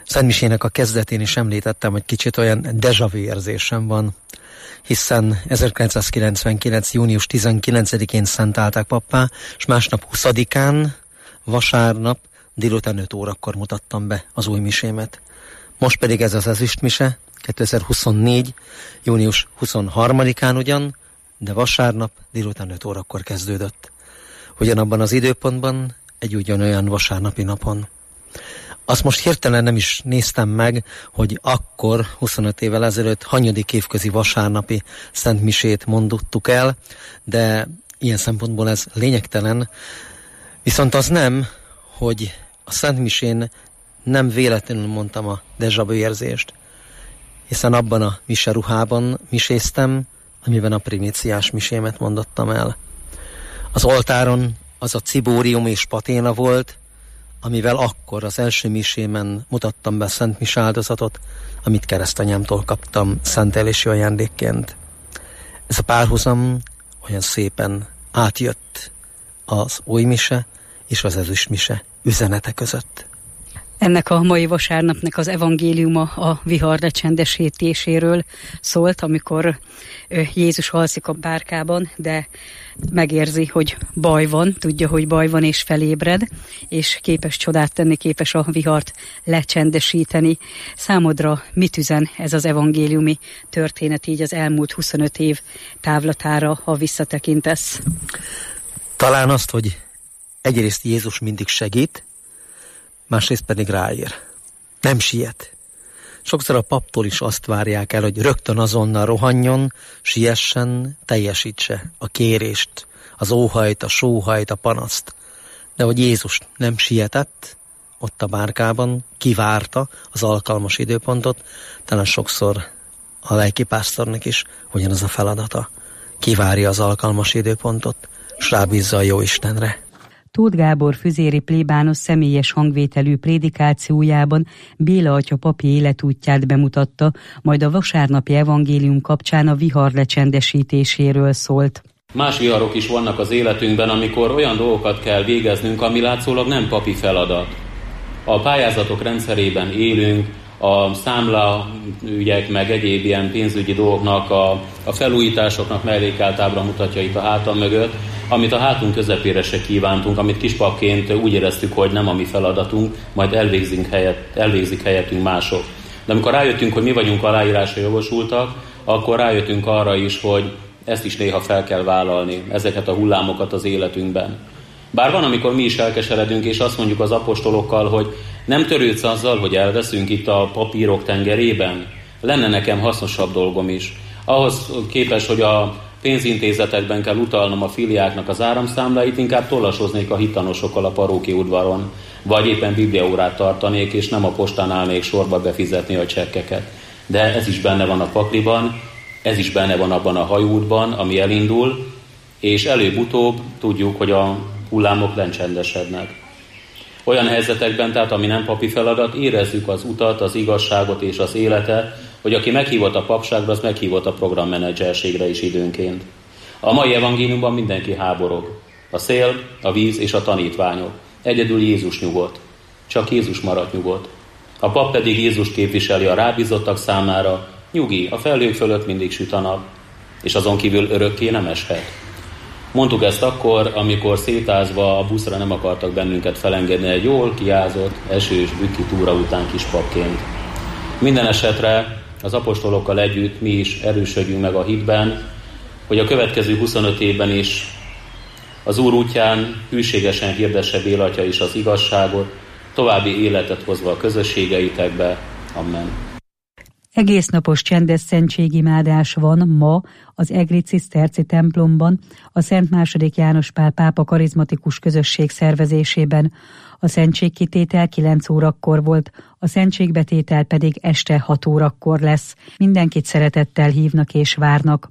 O: Szentmisének a kezdetén is említettem, hogy kicsit olyan déjà vu érzésem van, hiszen ezerkilencszázkilencvenkilenc. június tizenkilencedikén szentálták pappá, és másnap huszadikán, vasárnap délután öt órakor mutattam be az új misémet. Most pedig ez az ezüstmise, kétezer-huszonnégy. június huszonharmadikán ugyan, de vasárnap délután öt órakor kezdődött. Ugyanabban az időpontban, egy ugyanolyan vasárnapi napon. Azt most hirtelen nem is néztem meg, hogy akkor, huszonöt évvel ezelőtt, hanyadik évközi vasárnapi szentmisét mondottuk el, de ilyen szempontból ez lényegtelen. Viszont az nem, hogy a szentmisén nem véletlenül mondtam a déjà vu érzést, hiszen abban a mise ruhában miséztem, amiben a primíciás misémet mondottam el. Az oltáron az a cibórium és paténa volt, amivel akkor az első misémen mutattam be a szent mise áldozatot, amit keresztanyámtól kaptam szentelési ajándékként. Ez a párhuzam olyan szépen átjött az új mise és az ezüst mise üzenete között.
B: Ennek a mai vasárnapnak az evangéliuma a vihar lecsendesítéséről szólt, amikor Jézus alszik a bárkában, de megérzi, hogy baj van, tudja, hogy baj van, és felébred, és képes csodát tenni, képes a vihart lecsendesíteni. Számodra mit üzen ez az evangéliumi történet így az elmúlt huszonöt év távlatára, ha visszatekintesz?
O: Talán azt, hogy egyrészt Jézus mindig segít, másrészt pedig ráér. Nem siet. Sokszor a paptól is azt várják el, hogy rögtön azonnal rohanjon, siessen, teljesítse a kérést, az óhajt, a sóhajt, a panaszt. De hogy Jézus nem sietett, ott a bárkában, kivárta az alkalmas időpontot, talán sokszor a lelkipásztornak is ugyanaz a feladata. Kivárja az alkalmas időpontot, s rábízza a jó Istenre.
B: Tóth Gábor füzéri plébános személyes hangvételű prédikációjában Béla atya papi életútját bemutatta, majd a vasárnapi evangélium kapcsán a vihar lecsendesítéséről szólt.
P: Más viharok is vannak az életünkben, amikor olyan dolgokat kell végeznünk, ami látszólag nem papi feladat. A pályázatok rendszerében élünk, a számlaügyek meg egyéb ilyen pénzügyi dolgoknak, a, a felújításoknak mellékelt ábra mutatja itt a hátam mögött, amit a hátunk közepére se kívántunk, amit kispapként úgy éreztük, hogy nem a mi feladatunk, majd elvégzünk helyet, elvégzik helyettünk mások. De amikor rájöttünk, hogy mi vagyunk aláírásra jogosultak, akkor rájöttünk arra is, hogy ezt is néha fel kell vállalni, ezeket a hullámokat az életünkben. Bár van, amikor mi is elkeseredünk, és azt mondjuk az apostolokkal, hogy nem törődsz azzal, hogy elveszünk itt a papírok tengerében? Lenne nekem hasznosabb dolgom is. Ahhoz képest, hogy a pénzintézetekben kell utalnom a filiáknak az áramszámláit, inkább tollasoznék a hitanosokkal a paróki udvaron, vagy éppen bibliaórát tartanék, és nem a postán állnék sorba befizetni a csekkeket. De ez is benne van a pakliban, ez is benne van abban a hajóútban, ami elindul, és előbb-utóbb tudjuk, hogy a hullámok lencsendesednek. Olyan helyzetekben, tehát ami nem papi feladat, érezzük az utat, az igazságot és az életet, hogy aki meghívott a papságra, az meghívott a programmenedzserségre is időnként. A mai evangéliumban mindenki háborog. A szél, a víz és a tanítványok. Egyedül Jézus nyugodt. Csak Jézus maradt nyugodt. A pap pedig Jézus képviseli a rábízottak számára. Nyugi, a felhők fölött mindig süt a nap, és azon kívül örökké nem eshet. Mondtuk ezt akkor, amikor szétázva a buszra nem akartak bennünket felengedni egy jól kiázott, esős, bükki túra után kispapként. Minden esetre az apostolokkal együtt mi is erősödjünk meg a hitben, hogy a következő huszonöt évben is az Úr útján hűségesen hirdesse Béla atya is az igazságot, további életet hozva a közösségeitekbe. Amen.
B: Egésznapos csendes szentségimádás van ma az egri ciszterci templomban, a Szent második János Pál pápa karizmatikus közösség szervezésében. A szentségkitétel kilenc órakor volt, a szentségbetétel pedig este hat órakor lesz. Mindenkit szeretettel hívnak és várnak.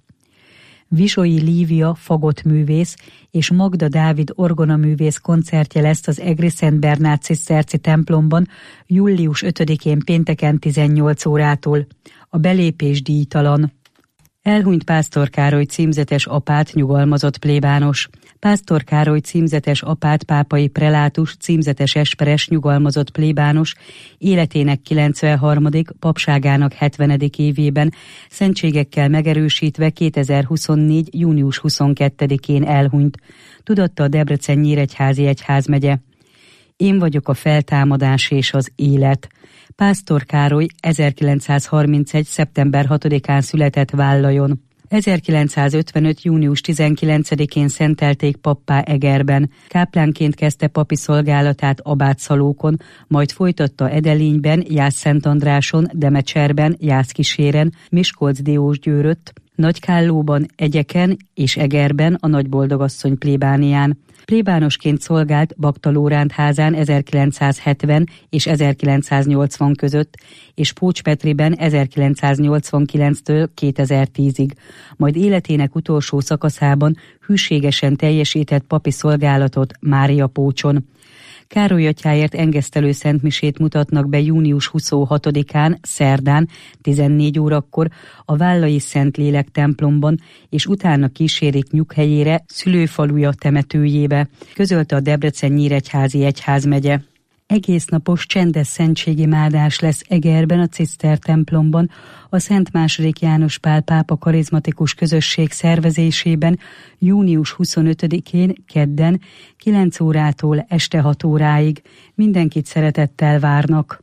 B: Visói Lívia fagottművész és Magda Dávid orgonaművész koncertje lesz az egri Szent Bernát ciszterci templomban július ötödikén pénteken tizennyolc órától. A belépés díjtalan. Elhunyt Pásztor Károly címzetes apát nyugalmazott plébános. Pásztor Károly címzetes apát, pápai prelátus, címzetes esperes, nyugalmazott plébános életének kilencvenharmadik papságának hetvenedik évében szentségekkel megerősítve kétezer-huszonnégy. június huszonkettedikén elhunyt, tudatta a Debrecen-Nyíregyházi egyházmegye. Én vagyok a feltámadás és az élet. Pásztor Károly ezerkilencszázharmincegy. szeptember hatodikán született Vállajon. ezerkilencszázötvenöt. június tizenkilencedikén szentelték pappá Egerben. Káplánként kezdte papi szolgálatát Abátszalókon, majd folytatta Edelényben, Jász-Szentandráson, Demecserben, Jászkíséren, Miskolc-Diósgyőrött, Nagykállóban, Egyeken és Egerben a Nagyboldogasszony plébánián. Plébánosként szolgált Bakta Lóránt házán ezerkilencszázhetven és ezerkilencszáznyolcvan között, és Pócspetriben ezerkilencszáznyolcvankilenctől kétezer-tízig, majd életének utolsó szakaszában hűségesen teljesített papi szolgálatot Mária Pócson. Károly atyáért engesztelő szentmisét mutatnak be június huszonhatodikán, szerdán, tizennégy órakor a Vállai Szentlélek templomban, és utána kísérik nyughelyére, szülőfaluja temetőjébe, közölte a Debrecen-Nyíregyházi egyházmegye. Egész napos csendes szentségimádás lesz Egerben a Ciszter templomban, a Szent második János Pál pápa karizmatikus közösség szervezésében június huszonötödikén, kedden, kilenc órától este hat óráig. Mindenkit szeretettel várnak.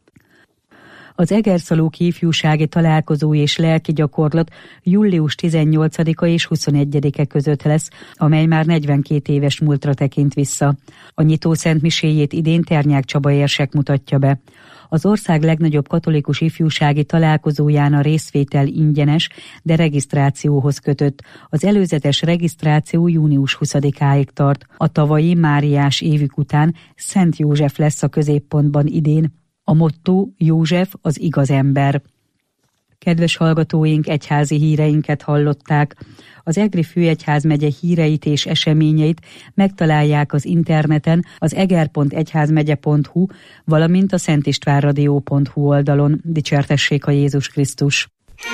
B: Az Egerszalóki ifjúsági találkozó és lelki gyakorlat július tizennyolcadika és huszonegyedike között lesz, amely már negyvenkét éves múltra tekint vissza. A nyitó szentmiséjét idén Ternyák Csaba érsek mutatja be. Az ország legnagyobb katolikus ifjúsági találkozóján a részvétel ingyenes, de regisztrációhoz kötött. Az előzetes regisztráció június huszadikáig tart. A tavalyi Máriás évük után Szent József lesz a középpontban idén. A motto József az igaz ember. Kedves hallgatóink, egyházi híreinket hallották. Az Egri főegyházmegye híreit és eseményeit megtalálják az interneten, az eger pont egyházmegye pont hu, valamint a szentistvánradio pont hu oldalon. Dicsértessék a Jézus Krisztus!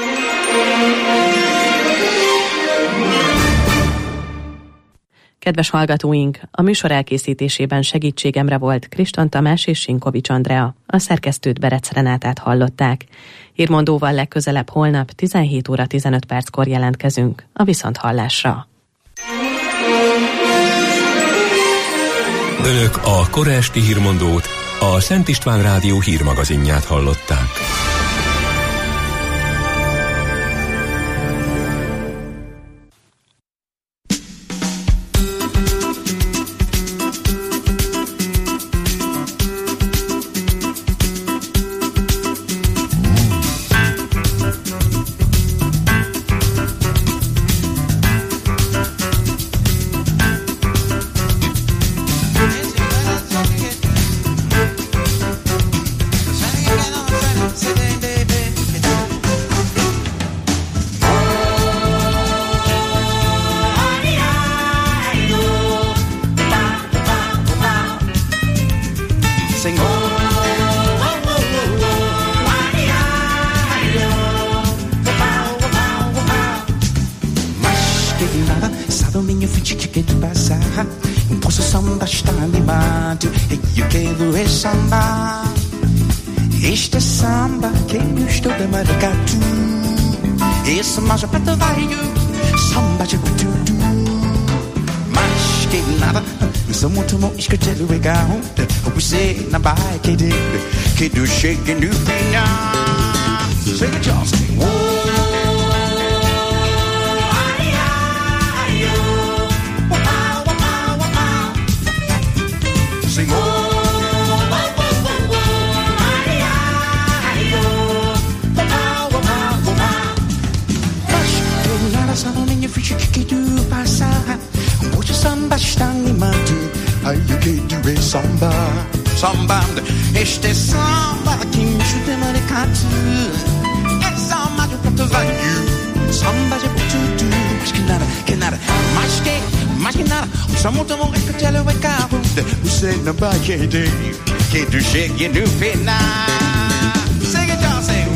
G: Kedves hallgatóink, a műsor elkészítésében segítségemre volt Kriston Tamás és Sinkovics Andrea. A szerkesztőt Berec Renátát hallották. Hírmondóval legközelebb holnap tizenhét óra tizenöt perckor jelentkezünk. A viszonthallásra.
A: Önök a kora esti hírmondót, a Szent István Rádió hírmagazinját hallották.
Q: Este samba que eu estou de maracatu, esse mais perto vai eu, samba de tudo. Mas que nada, sou muito bom escutando legal. Você na bike dele, que do shake no final. Sing it just sing. Sing oh. Sono minha ficha que tu passa. Hoje samba está animado. Ai, eu quero ver samba, samba. Este samba que me chuta maricatu. É samba de prato velho, samba de tudo. Mas que nada, que nada, mais que, mais que nada. O samba muito bom é que te leva carro. Você não vai querer que tu chegue no final. Sing it, just sing.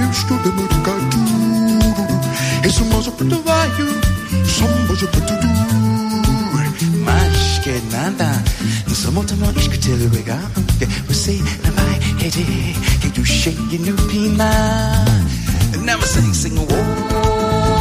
Q: estuda marcado. Esse moço para tu vai, samba de para tu. Mais que nada, só monta uma escutelha legal. Você não vai querer que tu chegue no final. Now sing, sing, oh.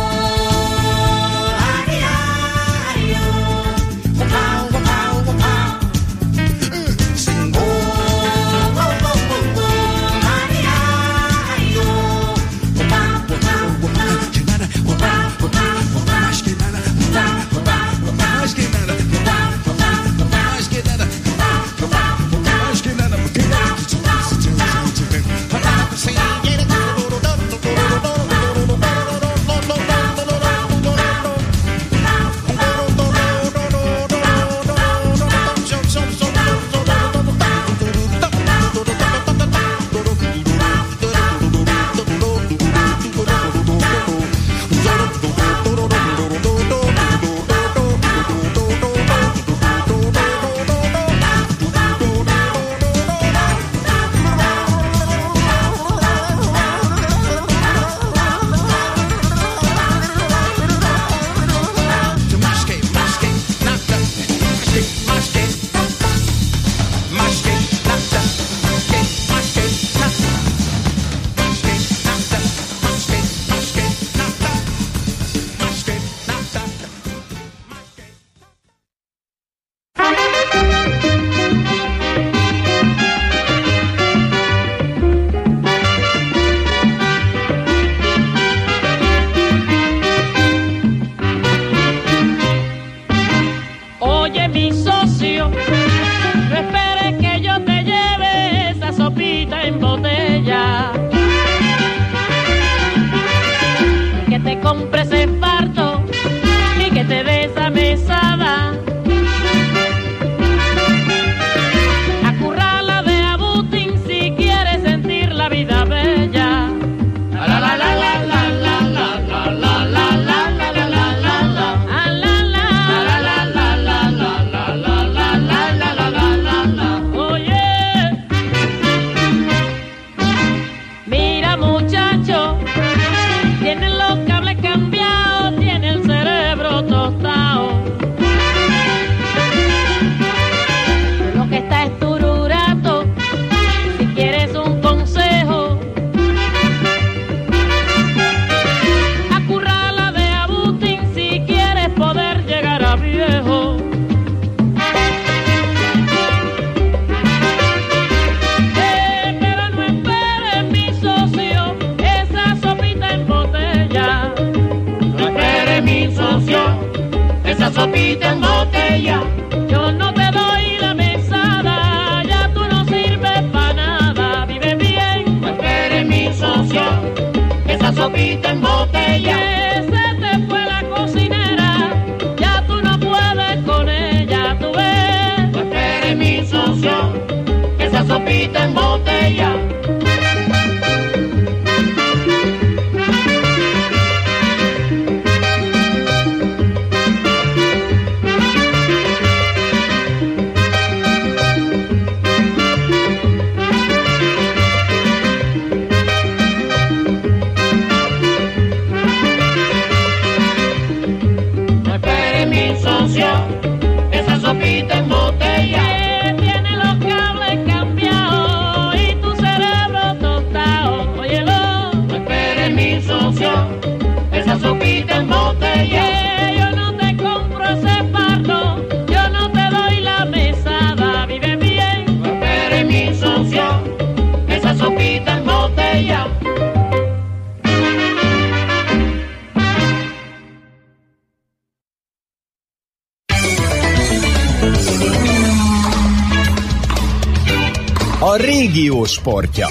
R: A régió sportja.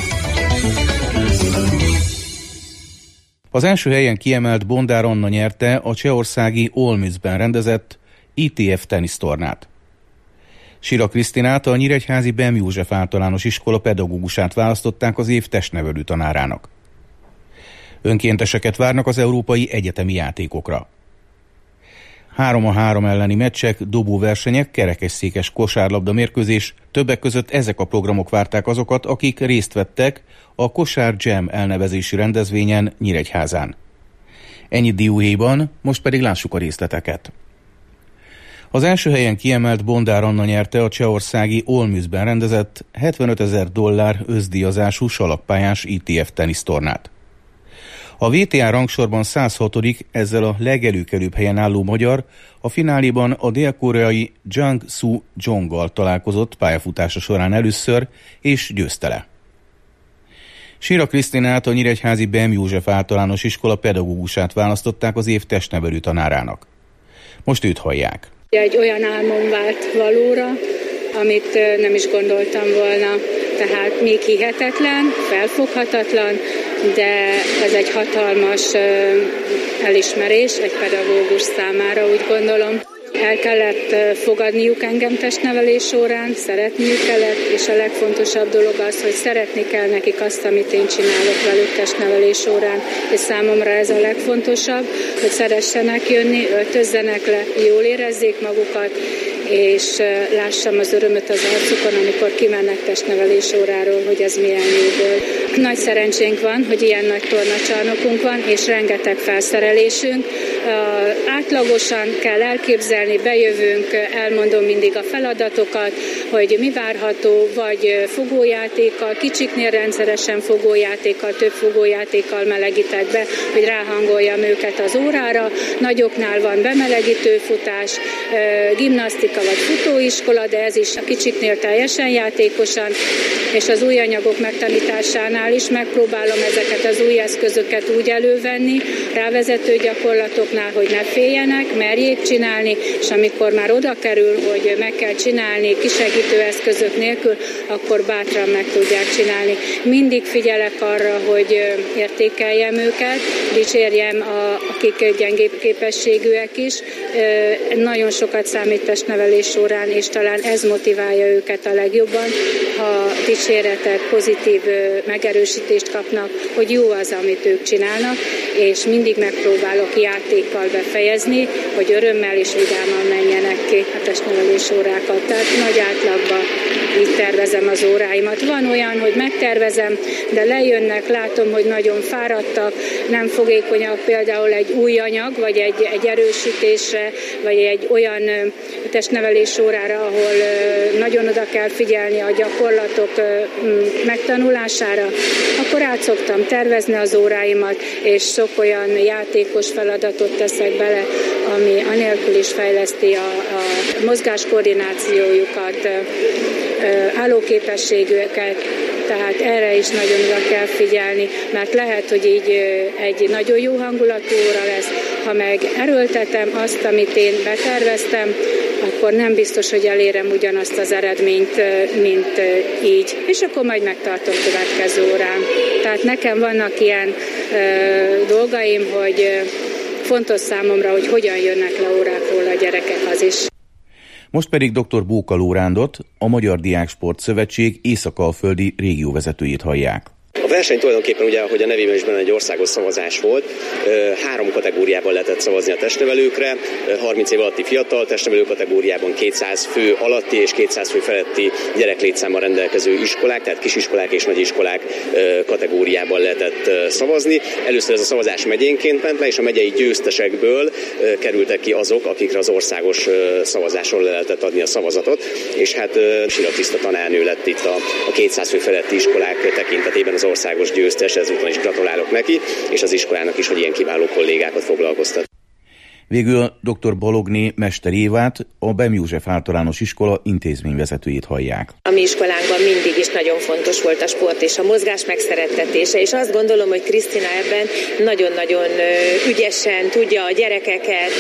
S: Az első helyen kiemelt Bondár Anna nyerte a csehországi Olmützben rendezett i té ef tenisztornát. Sira Krisztinát, a nyíregyházi Bem József általános iskola pedagógusát választották az év testnevelő tanárának. Önkénteseket várnak az európai egyetemi játékokra. három a három elleni meccsek, dobóversenyek, kerekesszékes kosárlabda mérkőzés, többek között ezek a programok várták azokat, akik részt vettek a Kosár Jam elnevezési rendezvényen Nyíregyházán. Ennyi dióhéjban, most pedig lássuk a részleteket. Az első helyen kiemelt Bondár Anna nyerte a csehországi Olmüszben rendezett hetvenötezer dollár összdíjazású salakpályás i té ef tenisztornát. A vé té á rangsorban száz hatodik ezzel a legelőkelőbb helyen álló magyar a fináléban a dél-koreai Jang Soo Jonggal találkozott pályafutása során először, és győzte le. Sira Krisztinát, a nyíregyházi Bem József általános iskola pedagógusát választották az év testnevelő tanárának. Most őt hallják.
T: Egy olyan álmom vált valóra, amit nem is gondoltam volna. Tehát még hihetetlen, felfoghatatlan, de ez egy hatalmas elismerés egy pedagógus számára, úgy gondolom. El kellett fogadniuk engem testnevelés során, szeretniük kellett, és a legfontosabb dolog az, hogy szeretni kell nekik azt, amit én csinálok velük testnevelés során, és számomra ez a legfontosabb, hogy szeressenek jönni, öltözzenek le, jól érezzék magukat, és lássam az örömöt az arcukon, amikor kimennek testnevelés óráról, hogy ez milyen jó volt. Nagy szerencsénk van, hogy ilyen nagy tornacsarnokunk van, és rengeteg felszerelésünk. Átlagosan kell elképzelni, bejövünk, elmondom mindig a feladatokat, hogy mi várható, vagy fogójátékkal, kicsiknél rendszeresen fogójátékkal, több fogójátékkal melegítek be, hogy ráhangoljam őket az órára. Nagyoknál van bemelegítő futás, gimnasztika vagy futóiskola, de ez is a kicsiknél teljesen játékosan, és az új anyagok megtanításánál is megpróbálom ezeket az új eszközöket úgy elővenni, rávezető gyakorlatoknál, hogy ne féljenek, merjék csinálni, és amikor már oda kerül, hogy meg kell csinálni kisegítő eszközök nélkül, akkor bátran meg tudják csinálni. Mindig figyelek arra, hogy értékeljem őket, dicsérjem, a, akik gyengébb képességűek is. Nagyon sokat számít testnevelés során, és talán ez motiválja őket a legjobban, ha dicséretet, pozitív megerősítést kapnak, hogy jó az, amit ők csinálnak, és mindig megpróbálok játékkal befejezni, hogy örömmel és vidáman menjenek ki a testnevelés órákat. Tehát nagy átlagban így tervezem az óráimat. Van olyan, hogy megtervezem, de lejönnek, látom, hogy nagyon fáradtak, nem fogékonyak például egy új anyag, vagy egy, egy erősítésre, vagy egy olyan testnevelés órára, ahol nagyon oda kell figyelni a gyakorlatok megtanulására, akkor át szoktam tervezni az óráimat, és sok olyan játékos feladatot teszek bele, ami anélkül is fejleszti a, a mozgáskoordinációjukat, állóképességüket, tehát erre is nagyon oda kell figyelni, mert lehet, hogy így egy nagyon jó hangulatú óra lesz, ha meg erőltetem azt, amit én beterveztem, akkor nem biztos, hogy elérem ugyanazt az eredményt, mint így. És akkor majd megtartom következő órán. Tehát nekem vannak ilyen ö, dolgaim, hogy fontos számomra, hogy hogyan jönnek le órákról a gyerekek, az is.
S: Most pedig dr. Bóka Lórándot, a Magyar Diáksport Szövetség észak-alföldi régióvezetőjét hallják.
U: A verseny tulajdonképpen ugye, ahogy a nevében is benne, egy országos szavazás volt. Három kategóriában lehetett szavazni a testnevelőkre. harminc év alatti fiatal testnevelő kategóriában kétszáz fő alatti és kétszáz fő feletti gyereklétszámmal rendelkező iskolák, tehát kisiskolák és nagyiskolák kategóriában lehetett szavazni. Először ez a szavazás megyénként ment le, és a megyei győztesekből kerültek ki azok, akikre az országos szavazáson le lehetett adni a szavazatot. És hát Sira Kriszta tanárnő lett itt a, a kétszáz fő feletti iskolák tekintetében az országos győztes, ezúton is gratulálok neki, és az iskolának is, hogy ilyen kiváló kollégákat foglalkoztat.
S: Végül dr. Balogné Mester Évát, a Bem József általános iskola intézményvezetőjét hallják.
V: A mi iskolánkban mindig is nagyon fontos volt a sport és a mozgás megszerettetése, és azt gondolom, hogy Krisztina ebben nagyon-nagyon ügyesen tudja a gyerekeket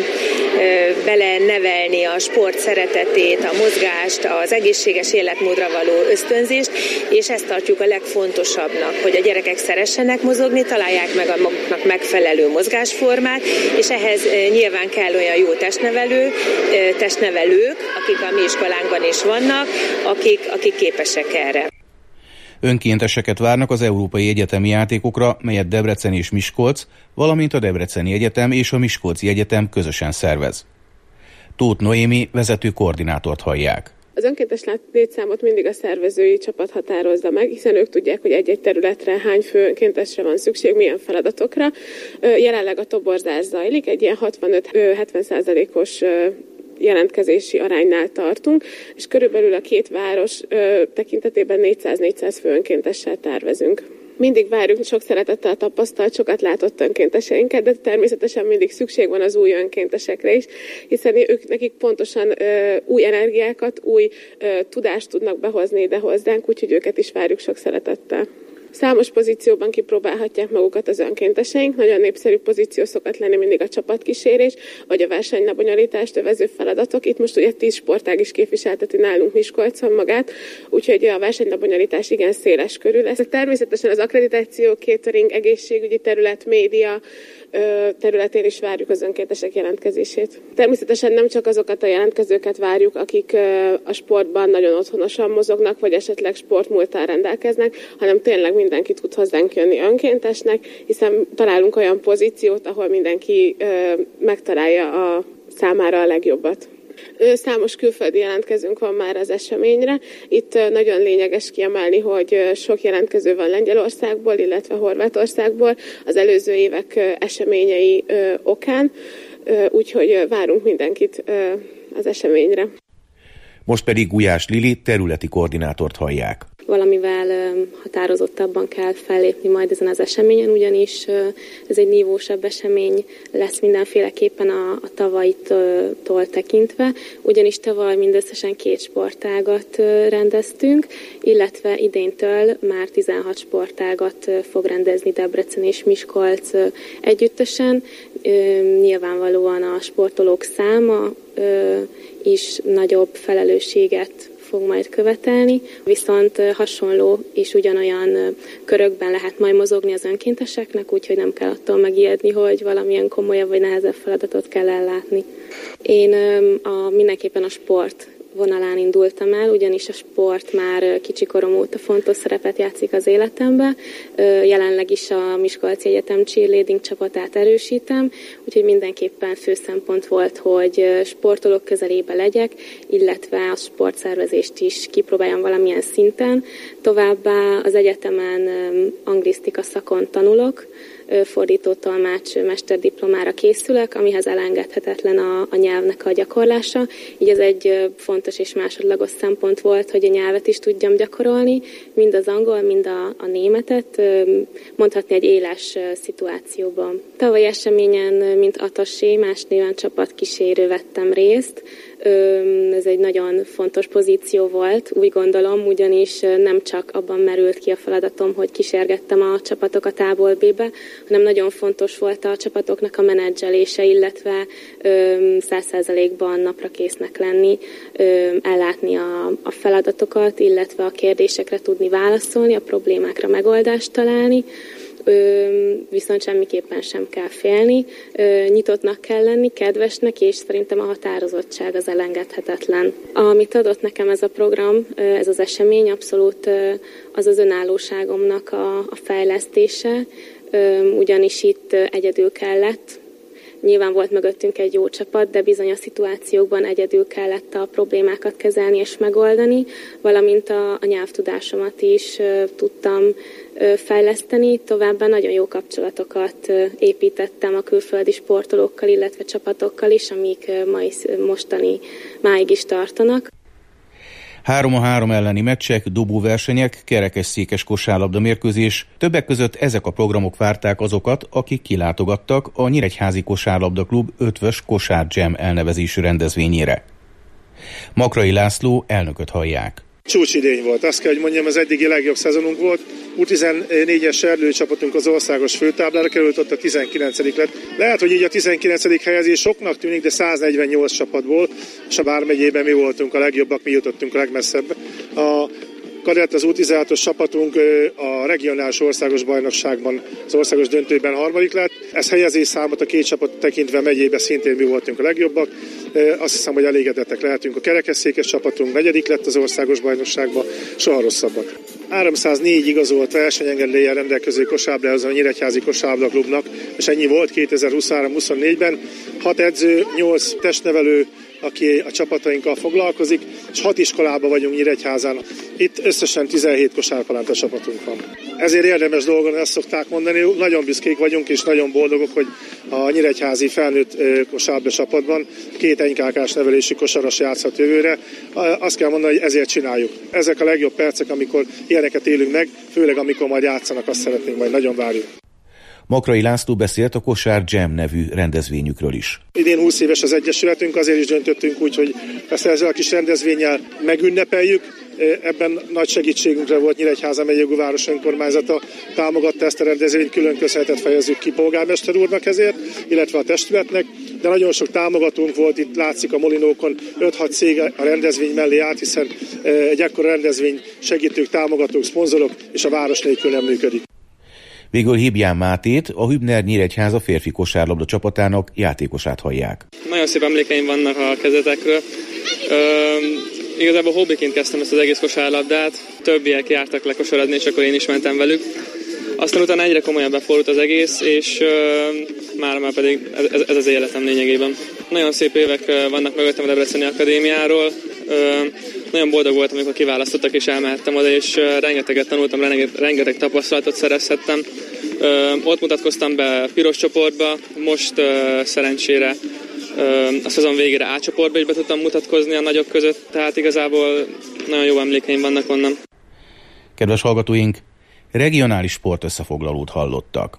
V: bele nevelni a sport szeretetét, a mozgást, az egészséges életmódra való ösztönzést, és ezt tartjuk a legfontosabbnak, hogy a gyerekek szeressenek mozogni, találják meg a maguknak megfelelő mozgásformát, és ehhez nyilván kell olyan jó testnevelő, testnevelők, akik a mi iskolánkban is vannak, akik, akik képesek erre.
S: Önkénteseket várnak az európai egyetemi játékokra, melyet Debrecen és Miskolc, valamint a Debreceni Egyetem és a Miskolci Egyetem közösen szervez. Tóth Noémi vezető koordinátort hallják.
C: Az önkéntes létszámot mindig a szervezői csapat határozza meg, hiszen ők tudják, hogy egy-egy területre hány fő önkéntesre van szükség, milyen feladatokra. Jelenleg a toborzás zajlik, egy ilyen hatvanöt-hetven százalékos jelentkezési aránynál tartunk, és körülbelül a két város tekintetében négyszáz-négyszáz fő önkéntessel tervezünk. Mindig várjuk sok szeretettel tapasztalt, sokat látott önkénteseinket, de természetesen mindig szükség van az új önkéntesekre is, hiszen ők nekik pontosan ö, új energiákat, új ö, tudást tudnak behozni ide hozzánk, úgyhogy őket is várjuk sok szeretettel. Számos pozícióban kipróbálhatják magukat az önkénteseink, nagyon népszerű pozíció szokott lenni mindig a csapatkísérés, vagy a versenylebonyolítást övező feladatok. Itt most ugye tíz sportág is képviselteti nálunk Miskolcon magát, úgyhogy a versenylebonyolítás igen széles körű lesz. Természetesen az akkreditáció, catering, egészségügyi terület, média területén is várjuk az önkéntesek jelentkezését. Természetesen nem csak azokat a jelentkezőket várjuk, akik a sportban nagyon otthonosan mozognak, vagy esetleg sportmúlttal rendelkeznek, hanem tényleg mindenki tud hozzánk jönni önkéntesnek, hiszen találunk olyan pozíciót, ahol mindenki megtalálja a számára a legjobbat. Számos külföldi jelentkezőnk van már az eseményre. Itt nagyon lényeges kiemelni, hogy sok jelentkező van Lengyelországból, illetve Horvátországból az előző évek eseményei okán, úgyhogy várunk mindenkit az eseményre.
S: Most pedig Gulyás Lili területi koordinátort hallják.
D: Valamivel határozottabban kell fellépni majd ezen az eseményen, ugyanis ez egy nívósabb esemény lesz mindenféleképpen a, a tavalyitól tekintve, ugyanis tavaly mindösszesen két sportágat rendeztünk, illetve idéntől már tizenhat sportágat fog rendezni Debrecen és Miskolc együttesen. Nyilvánvalóan a sportolók száma is nagyobb felelősséget fog majd követelni, viszont hasonló és ugyanolyan körökben lehet majd mozogni az önkénteseknek, úgyhogy nem kell attól megijedni, hogy valamilyen komolyabb vagy nehezebb feladatot kell ellátni. Én a, mindenképpen a sport vonalán indultam el, ugyanis a sport már kicsikorom óta fontos szerepet játszik az életemben. Jelenleg is a Miskolci Egyetem cheerleading csapatát erősítem, úgyhogy mindenképpen fő szempont volt, hogy sportolók közelébe legyek, illetve a sportszervezést is kipróbáljam valamilyen szinten. Továbbá az egyetemen anglisztika szakon tanulok, fordító tolmács mesterdiplomára készülök, amihez elengedhetetlen a, a nyelvnek a gyakorlása. Így ez egy fontos és másodlagos szempont volt, hogy a nyelvet is tudjam gyakorolni, mind az angol, mind a, a németet, mondhatni egy éles szituációban. Tavaly eseményen, mint Atasé, más néven csapatkísérő vettem részt. Ez egy nagyon fontos pozíció volt, úgy gondolom, ugyanis nem csak abban merült ki a feladatom, hogy kísérgettem a csapatokat A-ból B-be, hanem nagyon fontos volt a csapatoknak a menedzselése, illetve száz százalékban napra késznek lenni, ellátni a, a feladatokat, illetve a kérdésekre tudni válaszolni, a problémákra megoldást találni. Ö, viszont semmiképpen sem kell félni, ö, nyitottnak kell lenni, kedvesnek, és szerintem a határozottság az elengedhetetlen. Amit adott nekem ez a program, ez az esemény, abszolút az az önállóságomnak a, a fejlesztése, ö, ugyanis itt egyedül kellett. Nyilván volt mögöttünk egy jó csapat, de bizonyos szituációkban egyedül kellett a problémákat kezelni és megoldani, valamint a, a nyelvtudásomat is uh, tudtam uh, fejleszteni. Továbbá nagyon jó kapcsolatokat uh, építettem a külföldi sportolókkal, illetve csapatokkal is, amik uh, mai, mostani máig is tartanak.
S: Három a három elleni meccsek, dobóversenyek, kerekesszékes kosárlabda mérkőzés, többek között ezek a programok várták azokat, akik kilátogattak a Nyíregyházi Kosárlabda Klub ötvös Kosár Jam elnevezésű rendezvényére. Makrai László elnököt hallják.
W: Csúcsidény volt, azt kell, hogy mondjam, az eddigi legjobb szezonunk volt. U tizennégyes erdőcsapatunk az országos főtáblára került, ott a tizenkilencedik lett. Lehet, hogy így a tizenkilencedik helyezés soknak tűnik, de száznegyvennyolc csapatból, és a Vármegyében mi voltunk a legjobbak, mi jutottunk a legmesszebb. A kadett, az U tizenhatos csapatunk a regionális országos bajnokságban, az országos döntőben harmadik lett, Ez helyezés számot a két csapat tekintve megyébe szintén mi voltunk a legjobbak. Azt hiszem, hogy elégedettek lehetünk. A kerekesszékes csapatunk negyedik lett az országos bajnokságban, soha rosszabbak. háromszáznégy igazolt versenyengedéllyel rendelkező kosárlabdázó a Nyíregyházi Kosárlabdaklubnak, és ennyi volt kétezer-huszonhárom huszonnégyben. hat edző, nyolc testnevelő, aki a csapatainkkal foglalkozik, és hat iskolában vagyunk Nyíregyházán. Itt összesen tizenhét kosárpalánta csapatunk van. Ezért érdemes dolgon, ezt szokták mondani, nagyon büszkék vagyunk, és nagyon boldogok, hogy a nyíregyházi felnőtt kosárlabda csapatban két en ká ká-s nevelési kosaras játszhat jövőre. Azt kell mondani, hogy ezért csináljuk. Ezek a legjobb percek, amikor ilyeneket élünk meg, főleg amikor majd játszanak, azt szeretnénk, majd nagyon várjuk.
S: Makrai László beszélt a Kosár Jam nevű rendezvényükről is.
W: Idén húsz éves az egyesületünk, azért is döntöttünk úgy, hogy ezt ezzel a kis rendezvénnyel megünnepeljük. Ebben nagy segítségünkre volt Nyíregyháza megyei város önkormányzata, támogatta ezt a rendezvényt, külön köszönetet fejezzük ki polgármester úrnak ezért, illetve a testületnek, de nagyon sok támogatónk volt, itt látszik a molinókon, öt-hat cég a rendezvény mellé állt, hiszen egy ekkora rendezvény segítők, támogatók, szponzorok, és a város nélkül nem működik.
S: Végül Hibján Mátét, a Hübner Nyíregyháza férfi kosárlabda csapatának játékosát hallják.
E: Nagyon szép emlékeim vannak a kezdetekről. Ö, igazából hobbiként kezdtem ezt az egész kosárlabdát. Többiek jártak le kosarazni, és akkor én is mentem velük. Aztán utána egyre komolyan befordult az egész, és ö, már, már pedig ez, ez az életem lényegében. Nagyon szép évek vannak mögöttem a Debreceni Akadémiáról. Ö, Nagyon boldog voltam, amikor kiválasztottak és elmehettem oda, és rengeteget tanultam, rengeteg tapasztalatot szerezhettem. Ö, ott mutatkoztam be piros csoportba, most ö, szerencsére ö, a szezon végére A csoportba is be tudtam mutatkozni a nagyok között, tehát igazából nagyon jó emlékeim vannak onnan.
S: Kedves hallgatóink, regionális sportösszefoglalót hallottak.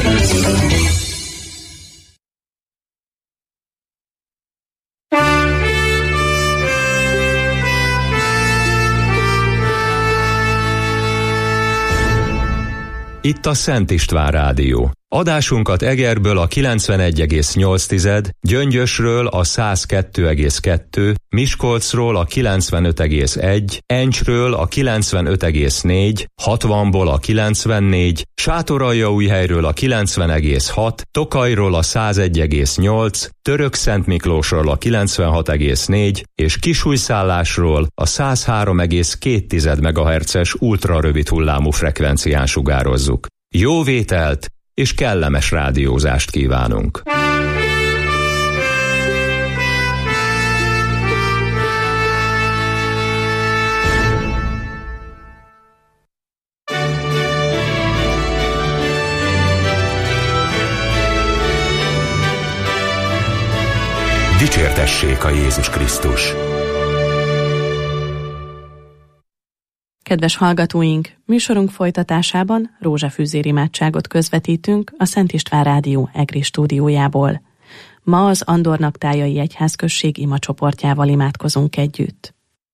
F: Itt a Szent István Rádió. Adásunkat Egerből a kilencvenegy egész nyolc, Gyöngyösről a száz kettő egész kettő, Miskolcról a kilencvenöt egész egy, Encsről a kilencvenöt egész négy, hatvanból a kilencvennégy, Sátoraljaújhelyről a kilencven egész hat, Tokajról a száz egy egész nyolc, Törökszentmiklósról a kilencvenhat egész négy és Kisújszállásról a száz három egész két megahertzes ultrarövid hullámú frekvencián sugározzuk. Jó vételt és kellemes rádiózást kívánunk!
A: Dicsértessék a Jézus Krisztus!
G: Kedves hallgatóink, műsorunk folytatásában rózsafűzér imádságot közvetítünk a Szent István Rádió Egri stúdiójából. Ma az Andornaktályai Egyházközség imacsoportjával imádkozunk együtt.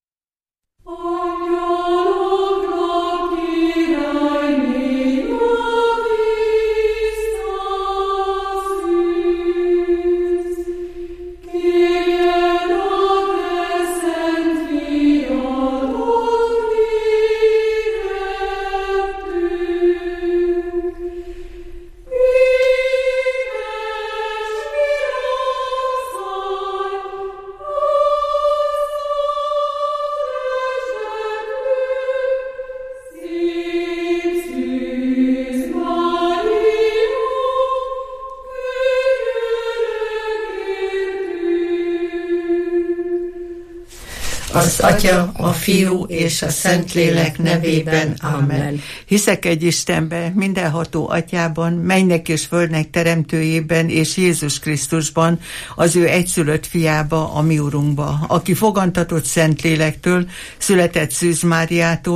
H: Az Atya, a Fiú és a Szentlélek nevében. Amen.
X: Hiszek egy Istenben, mindenható Atyában, mennek és földnek teremtőjében és Jézus Krisztusban, az ő egyszülött fiába, a mi Urunkba, aki fogantatott Szentlélektől, született Szűz Máriától,